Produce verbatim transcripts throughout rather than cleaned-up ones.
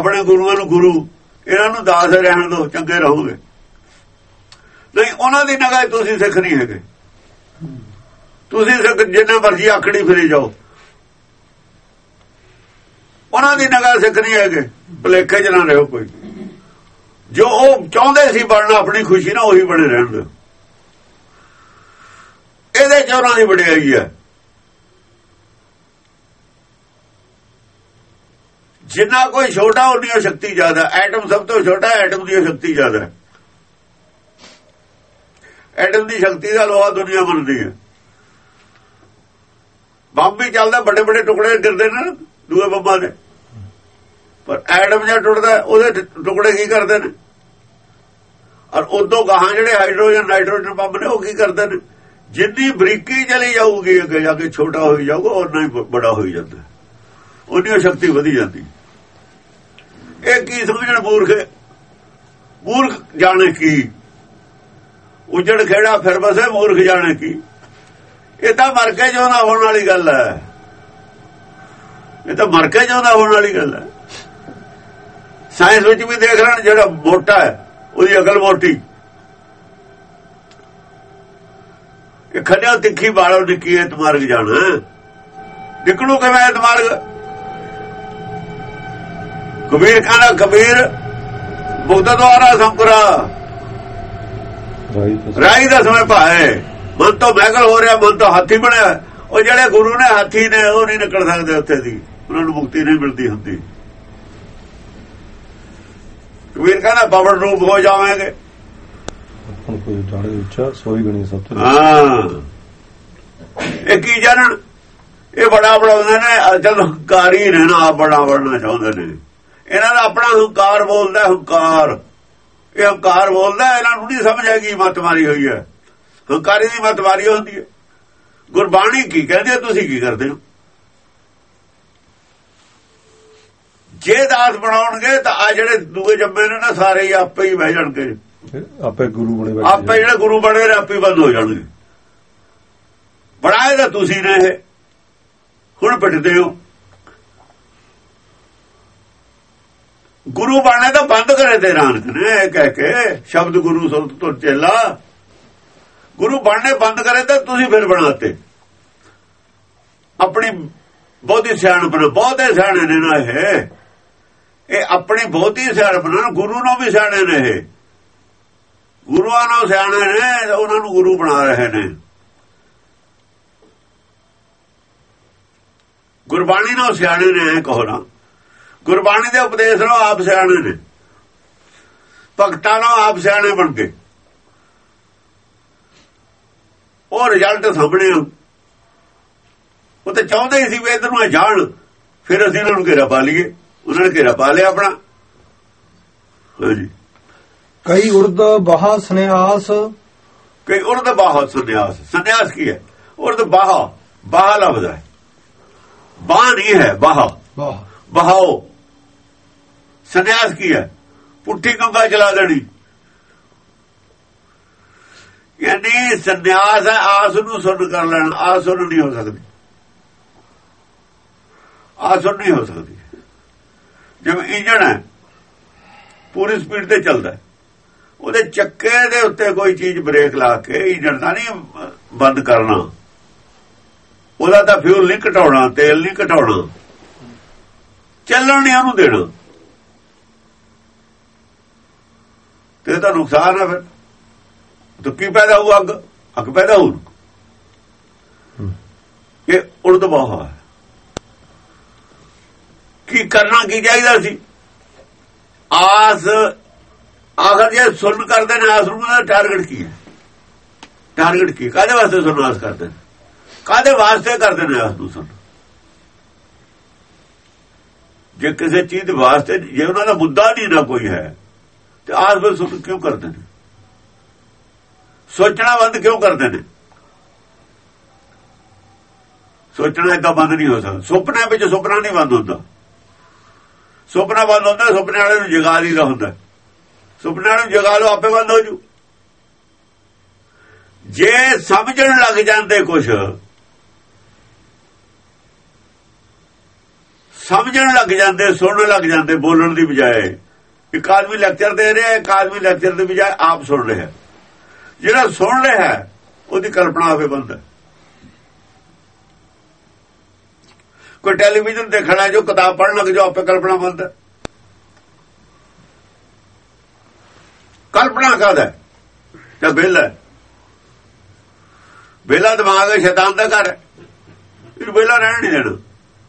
ਆਪਣੇ ਗੁਰੂਆਂ ਨੂੰ ਗੁਰੂ, ਇਹਨਾਂ ਨੂੰ ਦਾਸ ਰਹਿਣ ਦਿਓ, ਚੰਗੇ ਰਹੋਗੇ। ਨਹੀਂ, ਉਹਨਾਂ ਦੀ ਨਿਗਾਹ ਤੁਸੀਂ ਸਿੱਖ ਨਹੀਂ ਹੈਗੇ। ਤੁਸੀਂ ਸਿੱਖ ਜਿੰਨਾ ਮਰਜ਼ੀ ਆਖੜੀ ਫਿਰੇ ਜਾਓ, ਉਹਨਾਂ ਦੀ ਨਿਗਾਹ ਸਿੱਖ ਨਹੀਂ ਹੈਗੇ। ਭੁਲੇਖੇ ਚ ਨਾ ਰਹੋ ਕੋਈ। ਜੋ ਉਹ ਚਾਹੁੰਦੇ ਸੀ ਬਣਨਾ ਆਪਣੀ ਖੁਸ਼ੀ ਨਾਲ, ਉਹੀ ਬਣੇ ਰਹਿਣ ਦਿਓ। ਇਹਦੇ ਚ ਉਹਨਾਂ ਦੀ ਵਡਿਆਈ ਹੈ। ਜਿੰਨਾ ਕੋਈ ਛੋਟਾ ਉਹਦੀ ਸ਼ਕਤੀ ਜ਼ਿਆਦਾ। ਐਟਮ ਸਭ ਤੋਂ ਛੋਟਾ, ਐਟਮ ਦੀ ਸ਼ਕਤੀ ਜ਼ਿਆਦਾ। ਐਟਮ ਦੀ ਸ਼ਕਤੀ ਦਾ ਲੋਹਾ ਦੁਨੀਆ ਬਣਦੀ ਹੈ। ਬੰਬ ਵੀ ਚੱਲਦਾ, ਵੱਡੇ ਵੱਡੇ ਟੁਕੜੇ ਗਿਰਦੇ ਨੇ ਦੂਏ ਬੰਬਾਂ ਦੇ, ਪਰ ਐਟਮ ਜਾਂ ਟੁੱਟਦਾ ਉਹਦੇ ਟੁਕੜੇ ਕੀ ਕਰਦੇ ਨੇ? ਔਰ ਉਦੋਂ ਗਾਹਾਂ ਜਿਹੜੇ ਹਾਈਡਰੋਜਨ ਨਾਈਟ੍ਰੋਜਨ ਬੰਬ ਨੇ ਉਹ ਕੀ ਕਰਦੇ ਨੇ? ਜਿੰਨੀ ਬਰੀਕੀ ਚਲੀ ਜਾਊਗੀ ਅੱਗੇ ਜਾ ਕੇ ਛੋਟਾ ਹੋਈ ਜਾਊਗਾ, ਓਨਾ ਹੀ ਬੜਾ ਹੋਈ ਜਾਂਦਾ, ਉਹਦੀ ਸ਼ਕਤੀ ਵਧੀ ਜਾਂਦੀ। ਇਹ ਕੀ ਸਮਝਣ ਮੂਰਖ? ਮੂਰਖ ਜਾਣੇ ਕੀ ਉਜੜ ਖੇੜਾ ਫਿਰ ਬਸੇ, ਮੂਰਖ ਜਾਣੇ ਕੀ। ਇਹ ਤਾਂ ਮਰ ਕੇ ਜਿਉਂਦਾ ਹੋਣ ਵਾਲੀ ਗੱਲ ਹੈ। ਇਹ ਤਾਂ ਮਰ ਕੇ ਜਿਉਂਦਾ ਹੋਣ ਵਾਲੀ ਗੱਲ ਹੈ। ਸਾਇੰਸ ਵਿੱਚ ਵੀ ਦੇਖ ਲੈਣ, ਜਿਹੜਾ ਮੋਟਾ ਹੈ ਉਹਦੀ ਅਕਲ ਮੋਟੀ। ਇਹ ਖੜਿਆ ਤਿੱਖੀ ਬਾਲੋਂ ਨਿੱਕੀ ਐਤਮਾਰਗ ਜਾਣਾ, ਨਿਕਲੂ ਕਿਵੇਂ ਐਤਮਾਰਗ? ਕਬੀਰ ਕਹਿੰਦਾ, ਕਬੀਰ ਮੁਕਤ ਦੁਆਰਾ ਸੰਕਰਾ ਰਾਈ ਦਾ ਸਮੇਂ ਭਾਏ। ਮਨ ਤੋਂ ਮਹਿਗਲ ਹੋ ਰਿਹਾ, ਮਨ ਤੋਂ ਹਾਥੀ ਬਣਿਆ। ਉਹ ਜਿਹੜੇ ਗੁਰੂ ਨੇ ਹਾਥੀ ਨੇ, ਉਹ ਨਹੀਂ ਨਿਕਲ ਸਕਦੇ ਉੱਥੇ ਦੀ, ਉਹਨਾਂ ਨੂੰ ਮੁਕਤੀ ਨਹੀਂ ਮਿਲਦੀ ਹੁੰਦੀ। ਕਬੀਰ ਕਹਿੰਦਾ, ਪਵਨ ਰੂਪ ਹੋ ਜਾਵਾਂਗੇ। ਹਾਂ, ਇਹ ਕੀ ਜਾਣਨ? ਇਹ ਬੜਾ ਬਣਾਉਂਦੇ ਨੇ, ਜਦ ਹੰਕਾਰੀ ਨੇ ਨਾ, ਆਪ ਬੜਾ ਬਣਨਾ ਚਾਹੁੰਦੇ ਨੇ। ਇਹਨਾਂ ਦਾ ਆਪਣਾ ਹੰਕਾਰ ਬੋਲਦਾ, ਹੰਕਾਰ। ਇਹ ਹੰਕਾਰ ਬੋਲਦਾ, ਇਹਨਾਂ ਨੂੰ ਨਹੀਂ ਸਮਝ ਆਏਗੀ ਮੱਤ ਮਾਰੀ ਹੋਈ ਹੈ। ਹੰਕਾਰੀ ਦੀ ਮੱਤ ਮਾਰੀ ਹੁੰਦੀ ਹੈ। ਗੁਰਬਾਣੀ ਕੀ ਕਹਿੰਦੀ, ਤੁਸੀਂ ਕੀ ਕਰਦੇ ਹੋ? ਜੇ ਦਾਸ ਬਣਾਉਣਗੇ ਤਾਂ ਆ ਜਿਹੜੇ ਦੂਏ ਜੰਮੇ ਨੇ ਨਾ, ਸਾਰੇ ਹੀ ਆਪੇ ਹੀ ਬਹਿ ਜਾਣਗੇ, ਆਪੇ ਗੁਰੂ ਬਣੇ, ਆਪੇ ਜਿਹੜੇ ਗੁਰੂ ਬਣੇ ਨੇ ਆਪੇ ਬੰਦ ਹੋ ਜਾਣਗੇ। ਬਣਾਏ ਤਾਂ ਤੁਸੀਂ ਨੇ, ਇਹ ਹੁਣ ਪਿੱਟਦੇ ਹੋ। ਗੁਰੂ ਬਣਨੇ ਤਾਂ ਬੰਦ ਕਰੇ ਤੇ ਨਾਨਕ ਨੇ ਕਹਿ ਕੇ, ਸ਼ਬਦ ਗੁਰੂ ਸੁਰਤ ਤੋਂ ਚੇਲਾ। ਗੁਰੂ ਬਣਨੇ ਬੰਦ ਕਰੇ ਤਾਂ ਤੁਸੀਂ ਫਿਰ ਬਣਾਤੇ। ਆਪਣੀ ਬਹੁਤੀ ਸਿਆਣਪ ਨਾਲ, ਬਹੁਤੇ ਸਿਆਣੇ ਨੇ ਨਾ ਇਹ ਇਹ ਆਪਣੀ ਬਹੁਤੀ ਸਿਆਣਪ ਨਾਲ ਗੁਰੂ ਨੂੰ ਵੀ ਸਿਆਣੇ ਨੇ। ਇਹ ਗੁਰੂਆਂ ਨੂੰ ਸਿਆਣੇ ਨੇ, ਉਹਨਾਂ ਨੂੰ ਗੁਰੂ ਬਣਾ ਰਹੇ ਨੇ। ਗੁਰਬਾਣੀ ਨੂੰ ਸਿਆਣੇ ਨੇ ਕਹੋ ਨਾ, ਗੁਰਬਾਣੀ ਦੇ ਉਪਦੇਸ਼ ਨੂੰ ਆਪ ਸਿਆਣੇ ਨੇ, ਭਗਤਾਂ ਨੂੰ ਆਪ ਸਿਆਣੇ ਬਣ ਕੇ। ਉਹ ਰਿਜ਼ਲਟ ਸਾਹਮਣੇ, ਉਹ ਤਾਂ ਚਾਹੁੰਦੇ ਹੀ ਸੀ ਵੀ ਇੱਧਰ ਨੂੰ ਜਾਣ, ਫਿਰ ਅਸੀਂ ਉਹਨਾਂ ਨੂੰ ਘੇਰਾ ਪਾ ਲਈਏ। ਉਹਨਾਂ ਨੇ ਘੇਰਾ ਪਾ ਲਿਆ ਆਪਣਾ। ਹਾਂਜੀ, ਕਈ ਉਰਦ ਬਾਹਾ ਸੰਨਿਆਸ, ਕਈ ਉਰਦ ਬਾਹਾ ਸੰਨਿਆਸ। ਸੰਨਿਆਸ ਕੀ ਹੈ? ਉਰਦ ਬਾਹਾ, ਬਾਹਾ ਲਫ਼ਜ਼ ਹੈ, ਬਾਹ ਨਹੀਂ ਹੈ, ਬਾਹਾ ਬਹਾਓ। ਸੰਨਿਆਸ ਕੀ ਹੈ? ਪੁੱਠੀ ਕੰਗਾ ਚਲਾ ਦੇਣੀ। ਯਾਨੀ ਸੰਨਿਆਸ ਹੈ ਆਸ ਨੂੰ ਸੁਣ ਕਰ ਲੈਣਾ। ਆਸ ਸੁਣ ਨਹੀਂ ਹੋ ਸਕਦੀ, ਆਸ ਸੁਣ ਨਹੀਂ ਹੋ ਸਕਦੀ। ਜਿਵੇਂ ਇੰਜਣ ਹੈ, ਪੂਰੀ ਸਪੀਡ ਤੇ ਚੱਲਦਾ, ਉਹਦੇ ਚੱਕੇ ਦੇ ਉੱਤੇ ਕੋਈ ਚੀਜ਼ ਬ੍ਰੇਕ ਲਾ ਕੇ ਇੰਜਣ ਦਾ ਨਹੀਂ ਬੰਦ ਕਰਨਾ, ਉਹਦਾ ਤਾਂ ਫਿਊਲ ਨਹੀਂ ਘਟਾਉਣਾ, ਤੇਲ ਨਹੀਂ ਘਟਾਉਣਾ, ਚੱਲਣ ਨਹੀਂ ਉਹਨੂੰ ਦੇਣਾ, ਤੇ ਤਾਂ ਨੁਕਸਾਨ ਹੈ। ਫਿਰ ਤਾਂ ਕੀ ਪੈਦਾ ਹੋਊ? ਅੱਗ ਅੱਗ ਪੈਦਾ ਹੋਊ। ਇਹ ਉਰਦ ਬਾਹਾ ਹੈ। ਕੀ ਕਰਨਾ ਕੀ ਚਾਹੀਦਾ ਸੀ? ਆਸ ਆਖਰ ਜੇ ਸੁਣ ਕਰਦੇ ਨੇ ਆਸ ਨੂੰ, ਟਾਰਗੇਟ ਕੀ ਹੈ? ਟਾਰਗੇਟ ਕੀ? ਕਾਹਦੇ ਵਾਸਤੇ ਸੁਣ ਆਸ ਕਰਦੇ ਨੇ? ਕਾਹਦੇ ਵਾਸਤੇ ਕਰਦੇ ਨੇ ਆਸ ਨੂੰ ਸੁਣ? ਜੇ ਕਿਸੇ ਚੀਜ਼ ਦੇ ਵਾਸਤੇ, ਜੇ ਉਹਨਾਂ ਦਾ ਮੁੱਦਾ ਨਹੀਂ ਨਾ ਕੋਈ ਹੈ, ਤੇ ਆਸ ਵਿੱਚ ਸੁਣ ਕਿਉਂ ਕਰਦੇ ਨੇ? ਸੋਚਣਾ ਬੰਦ ਕਿਉਂ ਕਰਦੇ ਨੇ? ਸੋਚਣਾ ਏਦਾਂ ਬੰਦ ਨਹੀਂ ਹੋ ਸਕਦਾ। ਸੁਪਨੇ ਵਿੱਚ ਸੁਪਨਾ ਨਹੀਂ ਬੰਦ ਹੁੰਦਾ। ਸੁਪਨਾ ਬੰਦ ਹੁੰਦਾ, ਸੁਪਨੇ ਵਾਲੇ ਨੂੰ ਜਗਾ ਲਈਦਾ ਹੁੰਦਾ। ਸੁਪਨੇ ਵਾਲੇ ਨੂੰ ਜਗਾ ਲਓ, ਆਪੇ ਬੰਦ ਹੋ ਜੂ। ਜੇ ਸਮਝਣ ਲੱਗ ਜਾਂਦੇ ਕੁਛ, ਸਮਝਣ ਲੱਗ ਜਾਂਦੇ, ਸੁਣਨ ਲੱਗ ਜਾਂਦੇ, ਬੋਲਣ ਦੀ ਬਜਾਏ। ਇੱਕ ਆਦਮੀ ਲੈਕਚਰ ਦੇ ਰਿਹਾ, ਇੱਕ ਆਦਮੀ ਲੈਕਚਰ ਦੀ ਬਜਾਏ ਆਪ ਸੁਣ ਰਿਹਾ। ਜਿਹੜਾ ਸੁਣ ਰਿਹਾ ਉਹਦੀ ਕਲਪਨਾ ਆਪੇ ਬੰਦ ਹੈ। ਕੋਈ ਟੈਲੀਵਿਜ਼ਨ ਦੇਖਣਾ, ਜੋ ਕਿਤਾਬ ਪੜ੍ਹਨ ਲੱਗ ਜਾਓ ਆਪੇ ਕਲਪਨਾ ਬੰਦ ਹੈ। ਕਲਪਨਾ ਕਾਹਦਾ ਜਾਂ ਵਿਹਲਾ? ਵਿਹਲਾ ਦਿਮਾਗ ਹੈ, ਸ਼ੈਤਾਨ ਦਾ ਘਰ ਹੈ, ਇਹਨੂੰ ਵਿਹਲਾ ਰਹਿਣ ਨਹੀਂ ਦੇਣਾ।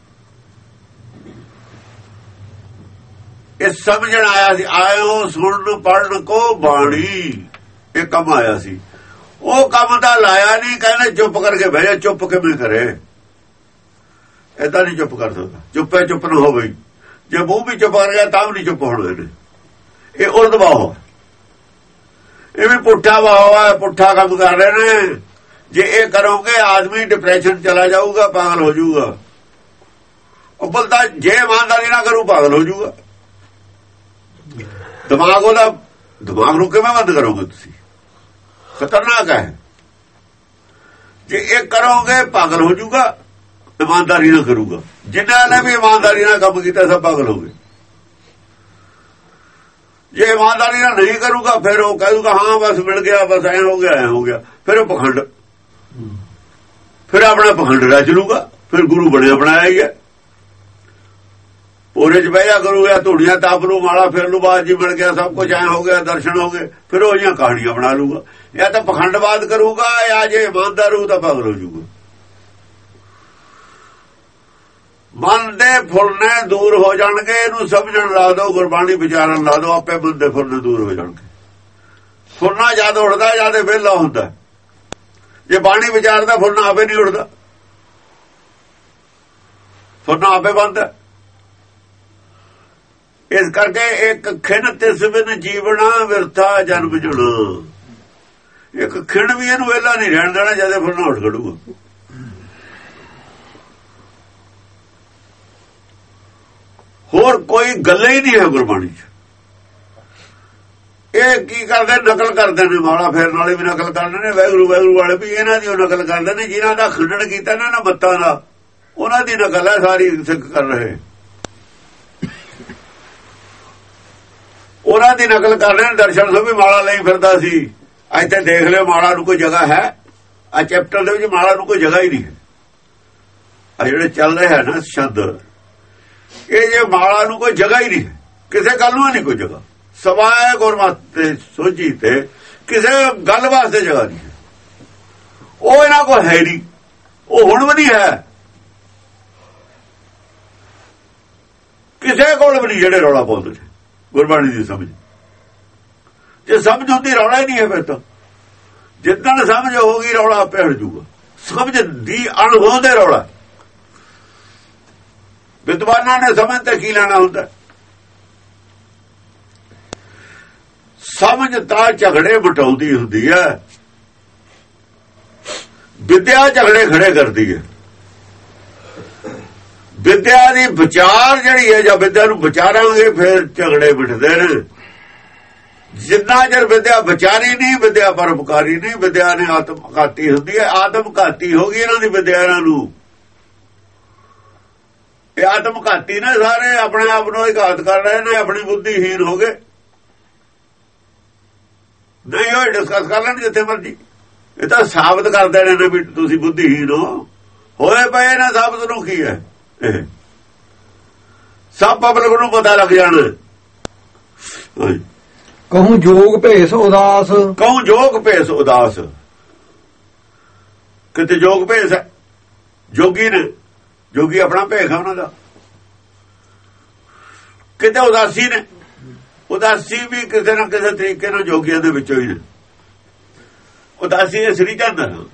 ਇਹ ਸਮਝਣ ਆਇਆ ਸੀ, ਆਇਓ ਸੁਣਨ ਪੜ੍ਹਨ ਕੋ ਬਾਣੀ, ਇਹ ਕੰਮ ਆਇਆ ਸੀ। ਉਹ ਕੰਮ ਦਾ ਲਾਇਆ ਨਹੀਂ, ਕਹਿੰਦੇ ਚੁੱਪ ਕਰਕੇ ਬਹਿ ਜਾ। ਚੁੱਪ ਕਿਵੇਂ ਕਰੇ? ਏਦਾਂ ਨਹੀਂ ਚੁੱਪ ਕਰ ਸਕਦਾ। ਚੁੱਪੇ ਚੁੱਪ ਨਾ ਹੋ ਗਈ। ਜੇ ਮੂੰਹ ਵੀ ਚੁੱਪ ਕਰ ਗਿਆ ਤਾਂ ਵੀ ਨਹੀਂ ਚੁੱਪ ਹੋਣਾ। ਇਹ ਉਰਦ ਵਾਹ, ਇਹ ਵੀ ਪੁੱਠਾ ਵਾਹ ਹੈ, ਪੁੱਠਾ ਕੰਮ ਕਰ ਰਹੇ ਨੇ। ਜੇ ਇਹ ਕਰੋਗੇ ਆਦਮੀ ਡਿਪਰੈਸ਼ਨ ਚਲਾ ਜਾਊਗਾ, ਪਾਗਲ ਹੋ ਜਾਊਗਾ। ਉੱਪਰ ਤਾਂ ਜੇ ਇਮਾਨਦਾਰੀ ਨਾ ਕਰੂ ਪਾਗਲ ਹੋ ਜਾਊਗਾ। ਦਿਮਾਗ ਉਹਦਾ, ਦਿਮਾਗ ਨੂੰ ਕਿਵੇਂ ਬੰਦ ਕਰੋਗੇ ਤੁਸੀਂ? ਖਤਰਨਾਕ ਹੈ। ਜੇ ਇਹ ਕਰੋਗੇ ਪਾਗਲ ਹੋ ਜਾਊਗਾ, ਇਮਾਨਦਾਰੀ ਨਾ ਕਰੂਗਾ। ਜਿਨ੍ਹਾਂ ਨੇ ਵੀ ਇਮਾਨਦਾਰੀ ਨਾਲ ਕੰਮ ਕੀਤਾ ਸਭ ਪਾਗਲ ਹੋ ਗਏ। ਜੇ ਇਮਾਨਦਾਰੀ ਨਾਲ ਨਹੀਂ ਕਰੂਗਾ ਫਿਰ ਉਹ ਕਹੂਗਾ ਹਾਂ ਬਸ ਮਿਲ ਗਿਆ, ਬਸ ਐ ਹੋ ਗਿਆ, ਐ ਹੋ ਗਿਆ। ਫਿਰ ਉਹ ਪਖੰਡ, ਫਿਰ ਆਪਣਾ ਪਖੰਡ ਰਚ ਲੂਗਾ। ਫਿਰ ਗੁਰੂ ਬਣਿਆ ਬਣਾਇਆ ਹੀ ਹੈ। ਪੂਰੇ ਚ ਬਹਿ ਜਾ ਕਰੂਗਾ, ਧੂੜੀਆਂ ਤਾਪ ਨੂੰ ਮਾਲਾ ਫਿਰ ਨੂੰ ਬਾਅਦ ਜੀ ਮਿਲ ਗਿਆ, ਸਭ ਕੁਝ ਐ ਹੋ ਗਿਆ, ਦਰਸ਼ਨ ਹੋ ਗਏ। ਫਿਰ ਉਹ ਜਿਹੀਆਂ ਕਹਾਣੀਆਂ ਬਣਾ ਲੂਗਾ। ਜਾਂ ਤਾਂ ਪਖੰਡਵਾਦ ਕਰੂਗਾ, ਜਾਂ ਜੇ ਇਮਾਨਦਾਰ ਹੋਊ ਤਾਂ ਪਾਗਲ ਹੋ ਜਾਊਗਾ। ਮਨ ਦੇ ਫੁਰਨੇ ਦੂਰ ਹੋ ਜਾਣਗੇ। ਇਹਨੂੰ ਸਮਝਣ ਲਾ ਦਿਓ, ਗੁਰਬਾਣੀ ਵਿਚਾਰਨ ਲਾ ਦਿਓ, ਆਪੇ ਮਨ ਦੇ ਫੁਰਨੇ ਦੂਰ ਹੋ ਜਾਣਗੇ। ਫੁਰਨਾ ਜਦ ਉੱਠਦਾ ਜਦ ਵਿਹਲਾ ਹੁੰਦਾ। ਜੇ ਬਾਣੀ ਵਿਚਾਰਦਾ ਫੁਰਨਾ ਆਪੇ ਨਹੀਂ ਉੱਠਦਾ, ਫੁਰਨਾ ਆਪੇ ਬੰਦ ਹੈ। ਇਸ ਕਰਕੇ ਇੱਕ ਖਿਣ ਤਿਸ ਬਿਨ ਜੀਵਣਾ ਵਿਰਥਾ ਜਨਮ ਜੁਣਾ। ਇੱਕ ਖਿਣ ਵੀ ਇਹਨੂੰ ਵਿਹਲਾ ਨਹੀਂ ਰਹਿਣ ਦੇਣਾ ਜਦ ਫੁਰਨਾ ਉੱਠ ਖੜੂਗਾ। ਹੋਰ ਕੋਈ ਗੱਲ ਹੀ ਨਹੀਂ ਹੈ ਗੁਰਬਾਣੀ ਚ। ਇਹ ਕੀ ਕਰਦੇ? ਨਕਲ ਕਰਦੇ ਨੇ। ਮਾਲਾ ਫੇਰਨ ਵਾਲੇ ਵੀ ਨਕਲ ਕਰਦੇ ਨੇ, ਵੈਗਰੂ ਵੈਗਰੂ ਵਾਲੇ ਵੀ ਇਹਨਾਂ ਦੀ ਨਕਲ ਕਰਦੇ ਨੇ। ਜਿਨ੍ਹਾਂ ਦਾ ਖੰਡਨ ਕੀਤਾ ਨਾ ਨਾ ਮੱਤਾਂ ਦਾ, ਉਹਨਾਂ ਦੀ ਨਕਲ ਹੈ ਸਾਰੀ ਸਿੱਖ ਕਰ ਰਹੇ। ਉਹਨਾਂ ਦੀ ਨਕਲ ਕਰ ਰਹੇ ਨੇ। ਦਰਸ਼ਨ ਸਿੰਘ ਵੀ ਮਾਲਾ ਲਈ ਫਿਰਦਾ ਸੀ। ਇੱਥੇ ਦੇਖ ਲਿਓ ਮਾਲਾ ਨੂੰ ਕੋਈ ਜਗ੍ਹਾ ਹੈ? ਆ ਚੈਪਟਰ ਦੇ ਵਿੱਚ ਮਾਲਾ ਨੂੰ ਕੋਈ ਜਗ੍ਹਾ ਹੀ ਨਹੀਂ ਹੈ। ਆ ਜਿਹੜੇ ਚੱਲ ਰਹੇ ਹੈ ਨਾ ਸ਼ਬਦ, ਇਹ ਜੇ ਮਾਲਾ ਨੂੰ ਕੋਈ ਜਗ੍ਹਾ ਹੀ ਨਹੀਂ ਹੈ। ਕਿਸੇ ਗੱਲ ਨੂੰ ਨਹੀਂ ਕੋਈ ਜਗ੍ਹਾ, ਸਵਾਏ ਗੁਰਮਤਿ ਤੇ ਸੋਝੀ ਤੇ ਕਿਸੇ ਗੱਲ ਵਾਸਤੇ ਜਗ੍ਹਾ ਨਹੀਂ ਹੈ। ਉਹ ਇਹਨਾਂ ਕੋਲ ਹੈ ਨਹੀਂ, ਉਹ ਹੁਣ ਵੀ ਨਹੀਂ ਹੈ ਕਿਸੇ ਕੋਲ ਵੀ ਨਹੀਂ। ਜਿਹੜੇ ਰੌਲਾ ਪਾਉਂਦੇ ਨੇ ਗੁਰਬਾਣੀ ਦੀ ਸਮਝ, ਜੇ ਸਮਝ ਹੁੰਦੀ ਰੌਲਾ ਹੀ ਨਹੀਂ ਹੈ। ਫਿਰ ਤਾਂ ਜਿੱਦਣ ਸਮਝ ਹੋਊਗੀ ਰੌਲਾ ਆਪੇ ਹਟ ਜਾਊਗਾ। ਸਮਝ ਦੀ ਅਣਹੋਂਦ ਦੇ ਰੌਲਾ। ਵਿਦਵਾਨਾਂ ਨੇ ਸਮਝ ਤੇ ਕੀ ਲੈਣਾ ਹੁੰਦਾ? ਸਮਝ ਤਾਂ ਝਗੜੇ ਮਟਾਉਂਦੀ ਹੁੰਦੀ ਹੈ, ਵਿਦਿਆ ਝਗੜੇ ਖੜੇ ਕਰਦੀ ਹੈ। ਵਿਦਿਆ ਦੀ ਵਿਚਾਰ ਜਿਹੜੀ ਹੈ, ਜਾਂ ਵਿਦਿਆ ਨੂੰ ਵਿਚਾਰਾਂਗੇ ਫਿਰ ਝਗੜੇ ਮਿਟਦੇ ਨੇ। ਜਿੰਨਾ ਚਿਰ ਵਿਦਿਆ ਵਿਚਾਰੀ ਨਹੀਂ, ਵਿਦਿਆ ਪਰਉਪਕਾਰੀ ਨਹੀਂ। ਵਿਦਿਆ ਨੇ ਆਤਮ ਘਾਤੀ ਹੁੰਦੀ ਹੈ। ਆਤਮ ਘਾਤੀ ਹੋ ਗਈ ਇਹਨਾਂ ਦੀ ਵਿਦਿਆ। ਇਹਨਾਂ ਨੂੰ ਇਹ ਆਤਮ ਘਾਤੀ ਨੇ, ਸਾਰੇ ਆਪਣੇ ਆਪ ਨੂੰ ਹੀ ਘਾਤ ਕਰ ਰਹੇ ਨੇ। ਆਪਣੀ ਬੁੱਧੀਹੀਨ ਹੋ ਗਏ। ਨਹੀਂ ਹੋਏ ਡਿਸਕਸ ਕਰ ਲੈਣ ਜਿੱਥੇ ਮਰਜੀ। ਇਹ ਤਾਂ ਸਾਬਤ ਕਰ ਦੇਣੇ ਨੇ ਵੀ ਤੁਸੀਂ ਬੁੱਧੀਹੀਨ ਹੋ। ਹੋਏ ਪਏ ਨਾ ਸਾਬਤ ਨੂੰ ਕੀ ਹੈ? ਇਹ ਸਭ ਪਬਲਿਕ ਨੂੰ ਪਤਾ ਲੱਗ ਜਾਣਾ। ਕਹੂੰ ਜੋਗ ਭੇਸ ਉਦਾਸ, ਕਹੂੰ ਜੋਗ ਭੇਸ ਉਦਾਸ। ਕਿਤੇ ਜੋਗ ਭੇਸ ਹੈ, ਜੋਗੀ ਨੇ, ਜੋਗੀ ਆਪਣਾ ਭੇਖ ਹੈ ਉਹਨਾਂ ਦਾ। ਕਿਤੇ ਉਦਾਸੀ ਨੇ, ਉਦਾਸੀ ਵੀ ਕਿਸੇ ਨਾ ਕਿਸੇ ਤਰੀਕੇ ਨਾਲ ਜੋਗੀਆਂ ਦੇ ਵਿੱਚੋਂ ਹੀ ਨੇ। ਉਦਾਸੀ ਇਹ ਸ੍ਰੀ ਚੰਦ ਹੈ।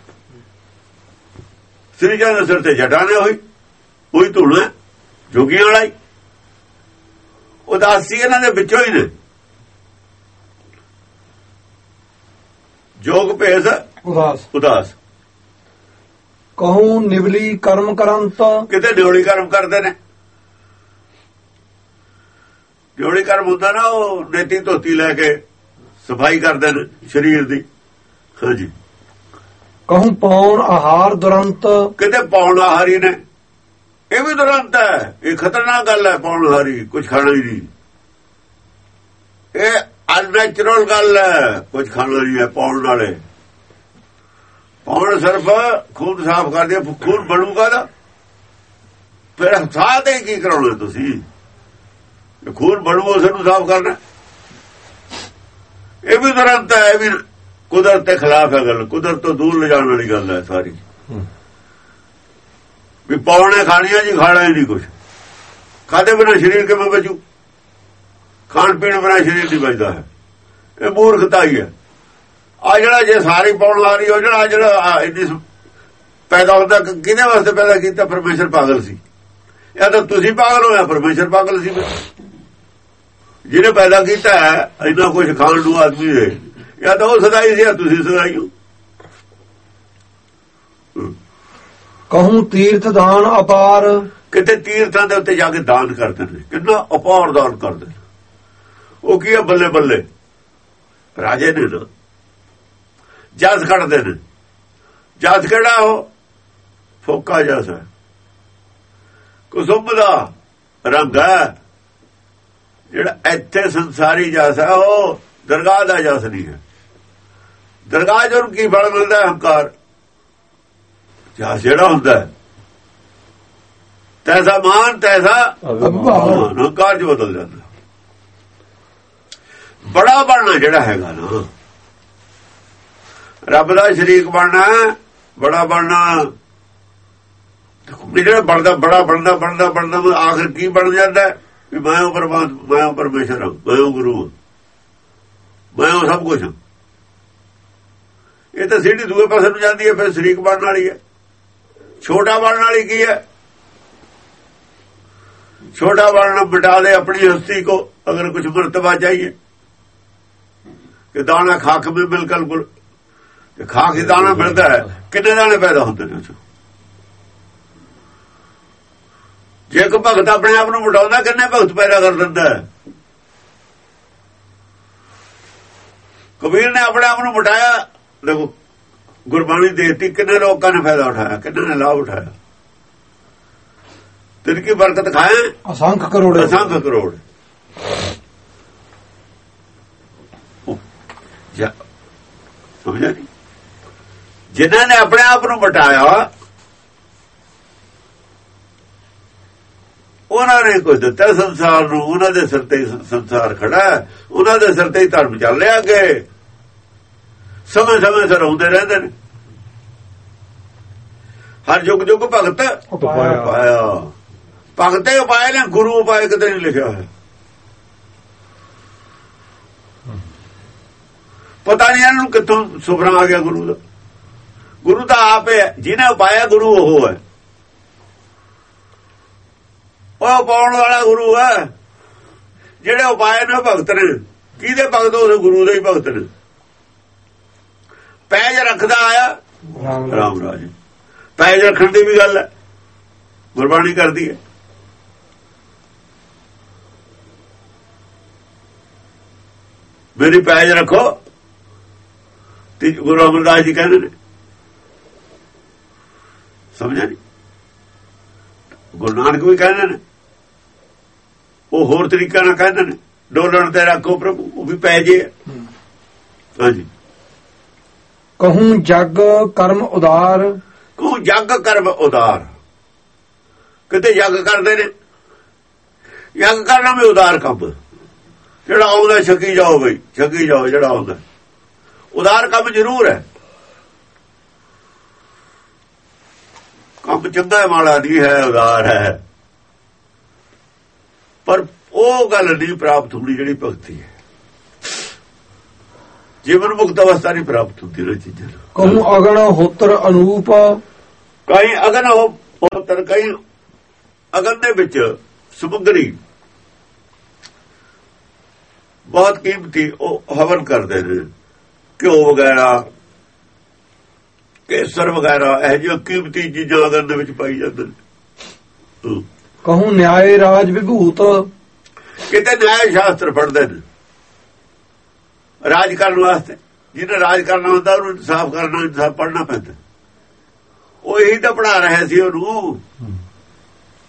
ਸ੍ਰੀ ਚੰਦ ਦੇ ਸਿਰ ਤੇ ਜਟਾਂ ਨੇ ਹੋਈ ਉਹੀ ਧੂਣਾ ਜੋਗੀਆਂ ਵਾਲਾ ਹੀ। ਉਦਾਸੀ ਇਹਨਾਂ ਦੇ ਵਿੱਚੋਂ ਹੀ ਨੇ। ਜੋਗ ਭੇਸ ਉਦਾਸ ਉਦਾਸ। ਕਹੂੰ ਨਿਵਲੀ ਕਰਮ ਕਰੰਤ, ਕਿਤੇ ਨਿਵਲੀ ਕਰਮ ਕਰਦੇ ਨੇ। ਨਿਵਲੀ ਕਰਮ ਹੁੰਦਾ ਨਾ, ਉਹ ਨੇਤੀ ਧੋਤੀ ਲੈ ਕੇ ਸਫਾਈ ਕਰਦੇ ਨੇ ਸਰੀਰ ਦੀ। ਹਾਂਜੀ। ਕਹੂੰ ਪੌਣ ਆਹਾਰ ਦੁਰੰਤ, ਕਿਤੇ ਪੌਣ ਆਹਾਰੀ ਨੇ। ਇਹ ਵੀ ਦੁਰੰਤ ਹੈ, ਇਹ ਖਤਰਨਾਕ ਗੱਲ ਹੈ। ਪਾਉਣ ਹਾਰੀ ਕੁਝ ਖਾਣਾ ਹੀ ਨਹੀਂ, ਇਹ ਅਨਨੈਚੁਰਲ ਗੱਲ ਹੈ, ਕੁਝ ਖਾਣਾ ਨਹੀਂ ਹੈ ਪਾਉਣ ਵਾਲੇ। ਪਾਉਣ ਸਿਰਫ ਖੂਨ ਸਾਫ਼ ਕਰਦੇ, ਖੂਨ ਬਣੂਗਾ ਨਾ ਫਿਰ ਸਾਹ ਤੇ ਕੀ ਕਰਾਉਣਾ ਤੁਸੀਂ? ਖੂਨ ਬਣੂ ਉਸ ਨੂੰ ਸਾਫ਼ ਕਰਨਾ। ਇਹ ਵੀ ਦੁਰੰਤ ਹੈ, ਇਹ ਵੀ ਕੁਦਰਤ ਦੇ ਖਿਲਾਫ ਹੈ ਗੱਲ, ਕੁਦਰਤ ਤੋਂ ਦੂਰ ਲਿਜਾਣ ਵਾਲੀ ਗੱਲ ਹੈ ਸਾਰੀ। ਵੀ ਪਾਉਣੇ ਖਾਣੀਆਂ ਜੀ, ਖਾਣਾ ਹੀ ਨਹੀਂ ਕੁਛ। ਖਾਦੇ ਬਿਨਾਂ ਸਰੀਰ ਕਿਵੇਂ ਬਚੂ? ਖਾਣ ਪੀਣ ਬਿਨਾਂ ਸਰੀਰ ਨਹੀਂ ਬਚਦਾ ਹੈ। ਇਹ ਮੂਰਖਤਾ ਹੀ ਹੈ। ਆ ਜਿਹੜਾ ਜੇ ਸਾਰੀ ਪਾਉਣ ਆ ਰਹੀ, ਉਹ ਜਿਹੜਾ ਜਿਹੜਾ ਇੰਨੀ ਪੈਦਾ ਹੁੰਦਾ, ਕਿਹਦੇ ਵਾਸਤੇ ਪੈਦਾ ਕੀਤਾ? ਪਰਮੇਸ਼ਰ ਪਾਗਲ ਸੀ, ਜਾਂ ਤਾਂ ਤੁਸੀਂ ਪਾਗਲ ਹੋਇਆ, ਪਰਮੇਸ਼ਰ ਪਾਗਲ ਸੀ। ਜਿਹਨੇ ਪੈਦਾ ਕੀਤਾ ਹੈ ਇੰਨਾ ਕੁਛ ਖਾਣ ਨੂੰ ਆਦਮੀ ਦੇ, ਜਾਂ ਤਾਂ ਉਹ ਸਦਾਈ ਸੀ, ਜਾਂ ਤੁਸੀਂ ਸਦਾਈ ਹੋ। ਕਹੂੰ ਤੀਰਥ ਦਾਨ ਅਪਾਰ, ਕਿਤੇ ਤੀਰਥਾਂ ਦੇ ਉੱਤੇ ਜਾ ਕੇ ਦਾਨ ਕਰਦੇ ਨੇ, ਕਿੰਨਾ ਅਪਾਰ ਦਾਨ ਕਰਦੇ ਨੇ। ਉਹ ਕੀ ਹੈ? ਬੱਲੇ ਬੱਲੇ ਰਾਜੇ ਨੇ ਨਾ ਜਸ ਕੱਢਦੇ ਨੇ। ਜਸ ਕਿਹੜਾ? ਉਹ ਫੋਕਾ ਜਸ ਹੈ, ਕੁਸੁੰਭ ਦਾ ਰੰਗ ਹੈ। ਜਿਹੜਾ ਇੱਥੇ ਸੰਸਾਰੀ ਜਸ ਹੈ ਉਹ ਦਰਗਾਹ ਦਾ ਜਸ ਨਹੀਂ ਹੈ। ਦਰਗਾਹ ਜੋ ਕੀ ਫਲ ਮਿਲਦਾ? ਹੰਕਾਰ। ਜਸ ਜਿਹੜਾ ਹੁੰਦਾ ਤੈਸਾ ਮਾਨ ਤੈਸਾ ਅਭਿਮਾਨ, ਹੰਕਾਰ ਚ ਬਦਲ ਜਾਂਦਾ। ਬੜਾ ਬਣਨਾ ਜਿਹੜਾ ਹੈਗਾ ਨਾ, ਰੱਬ ਦਾ ਸ਼ਰੀਕ ਬਣਨਾ, ਬੜਾ ਬਣਨਾ। ਜਿਹੜਾ ਬਣਦਾ ਬੜਾ ਬਣਦਾ ਬਣਦਾ ਬਣਦਾ ਆਖਿਰ ਕੀ ਬਣ ਜਾਂਦਾ? ਵੀ ਮੈਂ ਉਹ ਪਰਮਾਤਮਾ, ਮੈਂ ਉਹ ਪਰਮੇਸ਼ਰ ਹਾਂ, ਮੈਂ ਉਹ ਗੁਰੂ ਹਾਂ, ਮੈਂ ਉਹ ਸਭ ਕੁਛ ਹਾਂ। ਇਹ ਤਾਂ ਸਿੱਧੀ ਦੂਏ ਪਾਸੇ ਨੂੰ ਜਾਂਦੀ ਹੈ, ਫਿਰ ਸ਼ਰੀਕ ਬਣਨ ਵਾਲੀ ਹੈ। ਛੋਟਾ ਬਣਨ ਵਾਲੀ ਕੀ ਹੈ? ਛੋਟਾ ਬਣਨਾ ਮਿਟਾ ਦੇ अपनी हस्ती को, अगर कुछ मर्तबा चाहिए कि दाना खाक में बिल्कुल गुल, खाक ही दाना मिलता है, कितने दाने पैदा होते हैं? जे एक भगत अपने आप को मिटाਉਂਦਾ, कितने भगत पैदा कर दिंदा है? कबीर ने अपने आप को मिटाया, देखो गुरबाणी देती, कितने लोगों ने फायदा उठाया, कितने ने लाभ उठाया। तिनकी बरकत खाए असंख्य करोड़, असंख्य करोड़। समझा नहीं? जिन्होंने अपने आप को मिटाया उन्होंने कुछ दिता संसार नूं, उन्होंने सिर ते संसार खड़ा है, उन्होंने सिर ते धर्म चल रहा अगे। समय समय सिर आउंदे रहंदे ने, हर युग युग भगत पाया। भगते उपाय ने, गुरु उपाय किते नहीं लिखा है। पता नहीं इन्हों कितों सुपना आ गया गुरु का। गुरु तो आप है, जिन्हें उपाया गुरु वो है, वो पाउण वाला गुरु है। जेड़े उपाय ने भगत ने, किहदे भगत? उस गुरु दे ही भगत ने। पैज रखदा आया राम राज, पैज रखण दी भी गल है, गुरबाणी करदी है। मेरी पैज रखो, गुरु अमरदास जी कहते ने, समझा नहीं? गुरु नानक भी कहते ने, वो होर तरीका ना कहते ने, डोलण ते रखो प्रभु, वो भी पैजे है। हाँ जी। कहूं जग कर्म उदार, कहूं जग कर्म उदार। किते जग करते ने, जग करना भी उदार काम। ਜਿਹੜਾ ਆਉਂਦਾ ਛਕੀ ਜਾਓ ਬਈ, ਛਕੀ ਜਾਓ ਜਿਹੜਾ ਆਉਂਦਾ। ਉਦਾਰ ਕੰਮ ਜ਼ਰੂਰ ਹੈ, ਕੰਮ ਚੰਗਾ ਮਾੜਾ ਨਹੀਂ ਹੈ, ਉਦਾਰ ਹੈ। ਪਰ ਉਹ ਗੱਲ ਨਹੀਂ ਪ੍ਰਾਪਤ ਹੁੰਦੀ ਜਿਹੜੀ ਭਗਤੀ ਹੈ। ਜੀਵਨ ਮੁਕਤ ਅਵਸਥਾ ਨਹੀਂ ਪ੍ਰਾਪਤ ਹੁੰਦੀ ਇਹ ਚੀਜ਼ਾਂ। ਕਹੂੰ ਅਗਨ ਹੋਤਰ ਅਨੂਪ, ਕਈ ਅਗਨ ਹੋਤਰ, ਕਈ ਅਗਨ ਦੇ ਵਿੱਚ ਸਮੁੰਦਰੀ ਬਹੁਤ ਕੀਮਤੀ ਉਹ ਹਵਨ ਕਰਦੇ ਨੇ, ਘਿਓ ਵਗੈਰਾ, ਕੇਸਰ ਵਗੈਰਾ, ਇਹ ਜਿਹੀਆਂ ਕੀਮਤੀ ਚੀਜ਼ਾਂ ਅਗਨ ਦੇ ਵਿੱਚ ਪਾਈ ਜਾਂਦੇ ਨੇ। ਕਹੂੰ ਨਿਆਏ ਰਾਜ ਵਿਭੂਤ, ਕਿਤੇ ਨਿਆਏ ਸ਼ਾਸਤਰ ਪੜ੍ਹਦੇ ਨੇ ਰਾਜ ਕਰਨ ਵਾਸਤੇ। ਜਿਹਨੇ ਰਾਜ ਕਰਨਾ ਹੁੰਦਾ ਉਹਨੂੰ ਇਨਸਾਫ ਕਰਨਾ, ਇਨਸਾਫ ਪੜ੍ਹਨਾ ਪੈਂਦਾ। ਉਹ ਇਹੀ ਤਾਂ ਪੜ੍ਹਾ ਰਹੇ ਸੀ ਉਹਨੂੰ।